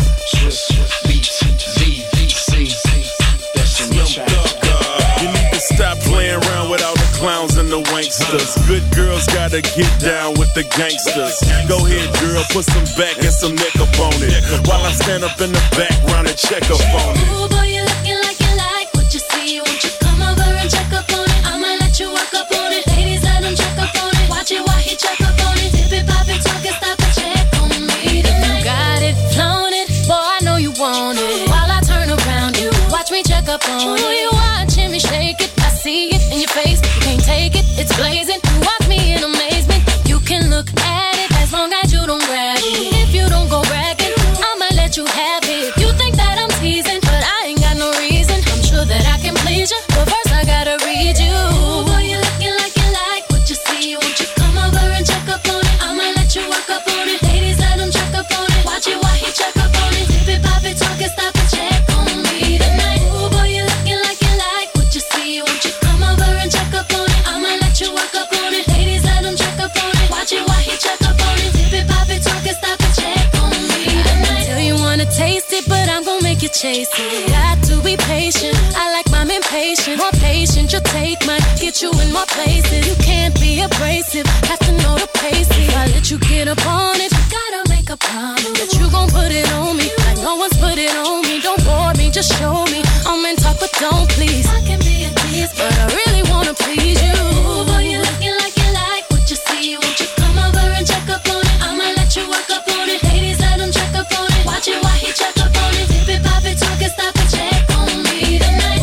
Stop playing around with all the clowns and the wanksters. Good girls gotta get down with the gangsters. Go ahead, girl, put some back and some neck up on it. While I stand up in the background and check up on it. Ooh, boy, you looking like you like what you see. Won't you come over and check up on it? I'ma let you work up on it. Ladies, let him check up on it. Watch it while he check up on it. Dip it, pop it, talk it, stop it, check on me. If you got it, flown it, boy, I know you want it. While I turn around, you watch me check up on it. You watching me shake it, I see it in your face. You can't take it, it's blazing. You watch me in amazement. You can look at it as long as you don't grab it. If you don't go bragging, I'ma let you have it. You think that I'm teasing, but I ain't got no reason. I'm sure that I can please you, but first I gotta read you. Ooh, boy, you looking like you like what you see. Won't you come over and check up on it? I'ma let you work up on it. Ladies, let him check up on it. Watch it while he check up on it. Dip it, pop it, talk it, stop it, check on me tonight. Ooh, boy, you looking like you like what you see. Won't you come over and check up on it? I'ma let you work up on it. Ladies, let him check up on it. Watch it while he check up on it. Dip it, pop it, talk it, stop it, check on me tonight. Tell you wanna taste it, but I'm gonna make you chase it. Got to be patient. I like mine impatient. More patient, you'll take mine. Get you in more places. You can't be abrasive. Have to know the pace. If I let you get up on it, you gotta make a promise that you gon' put it on me. Like no one's put it on me. Don't bore me, just show me. I'm in talk, but don't please. I can be a tease, but I really wanna please you. Ooh, boy, you looking like you like what you see. Won't you come over and check up on it? I'ma let you work up on it. Ladies, let him check up on it. Watch it while he check up on it. Dip it, pop it, talk it, stop it, check on me tonight.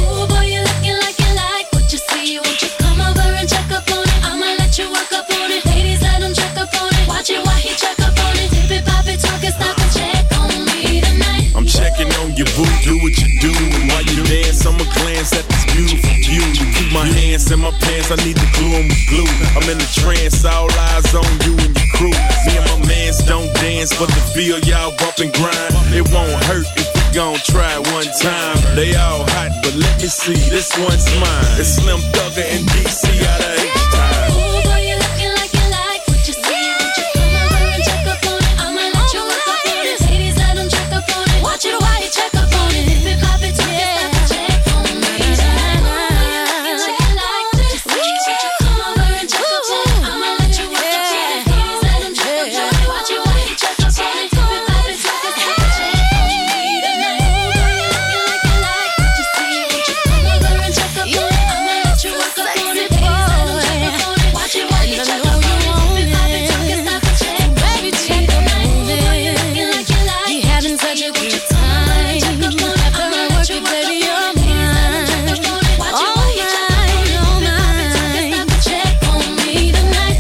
my pants, I need to glue them with glue. I'm in the trance, all eyes on you and your crew. Me and my mans don't dance, but the feel y'all bump and grind. It won't hurt if we gon' try one time. They all hot, but let me see, this one's mine. It's Slim Thugger and D C out of H-Time. Ooh, boy, you looking like you like what you see. Won't you come over and check up on it? I'ma let you work up on it. Ladies, let them check up on it. Watch it while you check up on it. If it pop it, talk it, stop and check on me. Ooh, boy, you looking like you like what you see. Won't you come over and check up on it? I'ma let you work up on it. Ladies, let them check up on it. Watch it while you check up on it. If it pop it, talk it, stop and check on me tonight. Ooh, boy, you looking like you like what you see. Won't you come over and check up on it? I'ma let you work up on it. Ladies, let them check up on it. Watch it while you check up on it. If it pop it, talk it, stop and check on me tonight. Ooh, boy, you looking like you like you having such a good time. After I work it, baby, you're mine. All mine, all mine. Check on me tonight.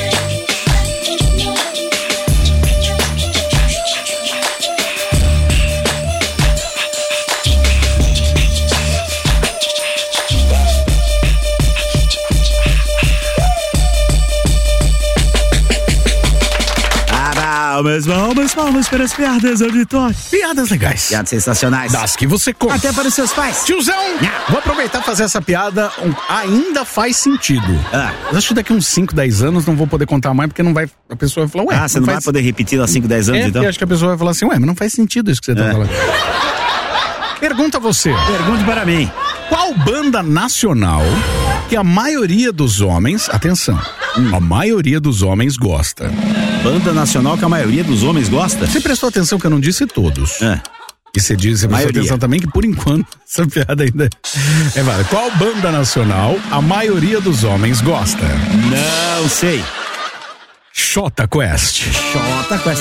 Palmas, palmas, palmas para as piadas, auditório. Piadas legais. Piadas sensacionais. Das que você conta. Até para os seus pais. Tiozão, vou aproveitar e fazer essa piada. Um, ainda faz sentido. Ah. Mas acho que daqui uns cinco, dez anos não vou poder contar mais, porque não vai. A pessoa vai falar, ué. Ah, você não, não vai vai poder repetir lá cinco, dez anos, é, então? Eu acho que a pessoa vai falar assim, ué, mas não faz sentido isso que você tá é. falando. Pergunta a você. Pergunte para mim. Qual banda nacional que a maioria dos homens, atenção, hum. a maioria dos homens gosta? Banda nacional que a maioria dos homens gosta? Você prestou atenção que eu não disse todos. É. E você disse, você prestou atenção também que por enquanto essa piada ainda é válida. Qual banda nacional a maioria dos homens gosta? Não sei. Jota Quest. Jota Quest.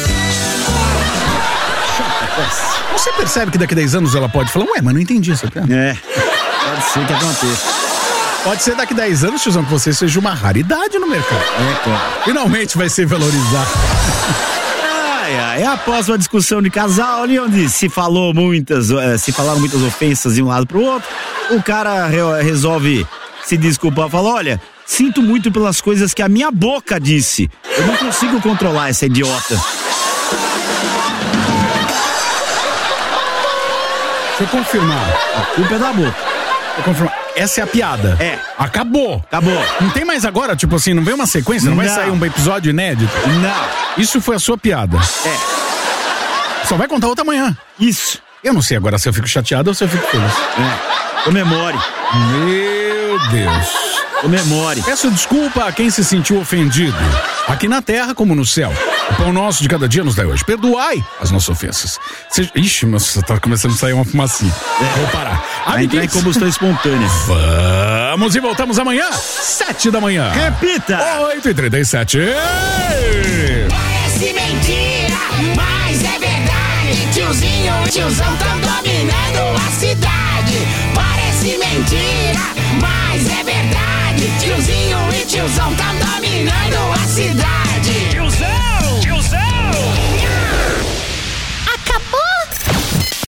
Jota Quest. Você percebe que daqui a dez anos ela pode falar, ué, mas não entendi essa piada. É, pode ser que aconteça. Pode ser daqui a dez anos, tiozão, que você seja uma raridade no mercado. É, claro. Finalmente vai ser valorizado. Ai, ai, após uma discussão de casal ali, onde se falou muitas, uh, se falaram muitas ofensas de um lado pro outro, o cara re- resolve se desculpar, fala, olha, sinto muito pelas coisas que a minha boca disse. Eu não consigo controlar essa idiota. Deixa eu confirmar. A culpa é da boca. Deixa eu confirmar. Essa é a piada. É. Acabou. Acabou. Não tem mais agora, tipo assim, não vem uma sequência? Não, não vai sair um episódio inédito? Não. Isso foi a sua piada. É. Só vai contar outra manhã. Isso. Eu não sei agora se eu fico chateado ou se eu fico feliz. É. Comemore. Meu Deus. Comemore. Peço desculpa a quem se sentiu ofendido. Aqui na terra como no céu. O pão nosso de cada dia nos dá hoje. Perdoai as nossas ofensas. Seja... Ixi, mas tá começando a sair uma fumacinha. É. Vou parar. Vai entrar em combustão espontânea. Vamos e voltamos amanhã, sete da manhã. Repita. Oito e trinta e sete. Parece mentira, mas é verdade. Tiozinho e tiozão tão dominando a cidade. Parece mentira, mas é verdade. Tiozinho e tiozão tão dominando a cidade. Tiozão!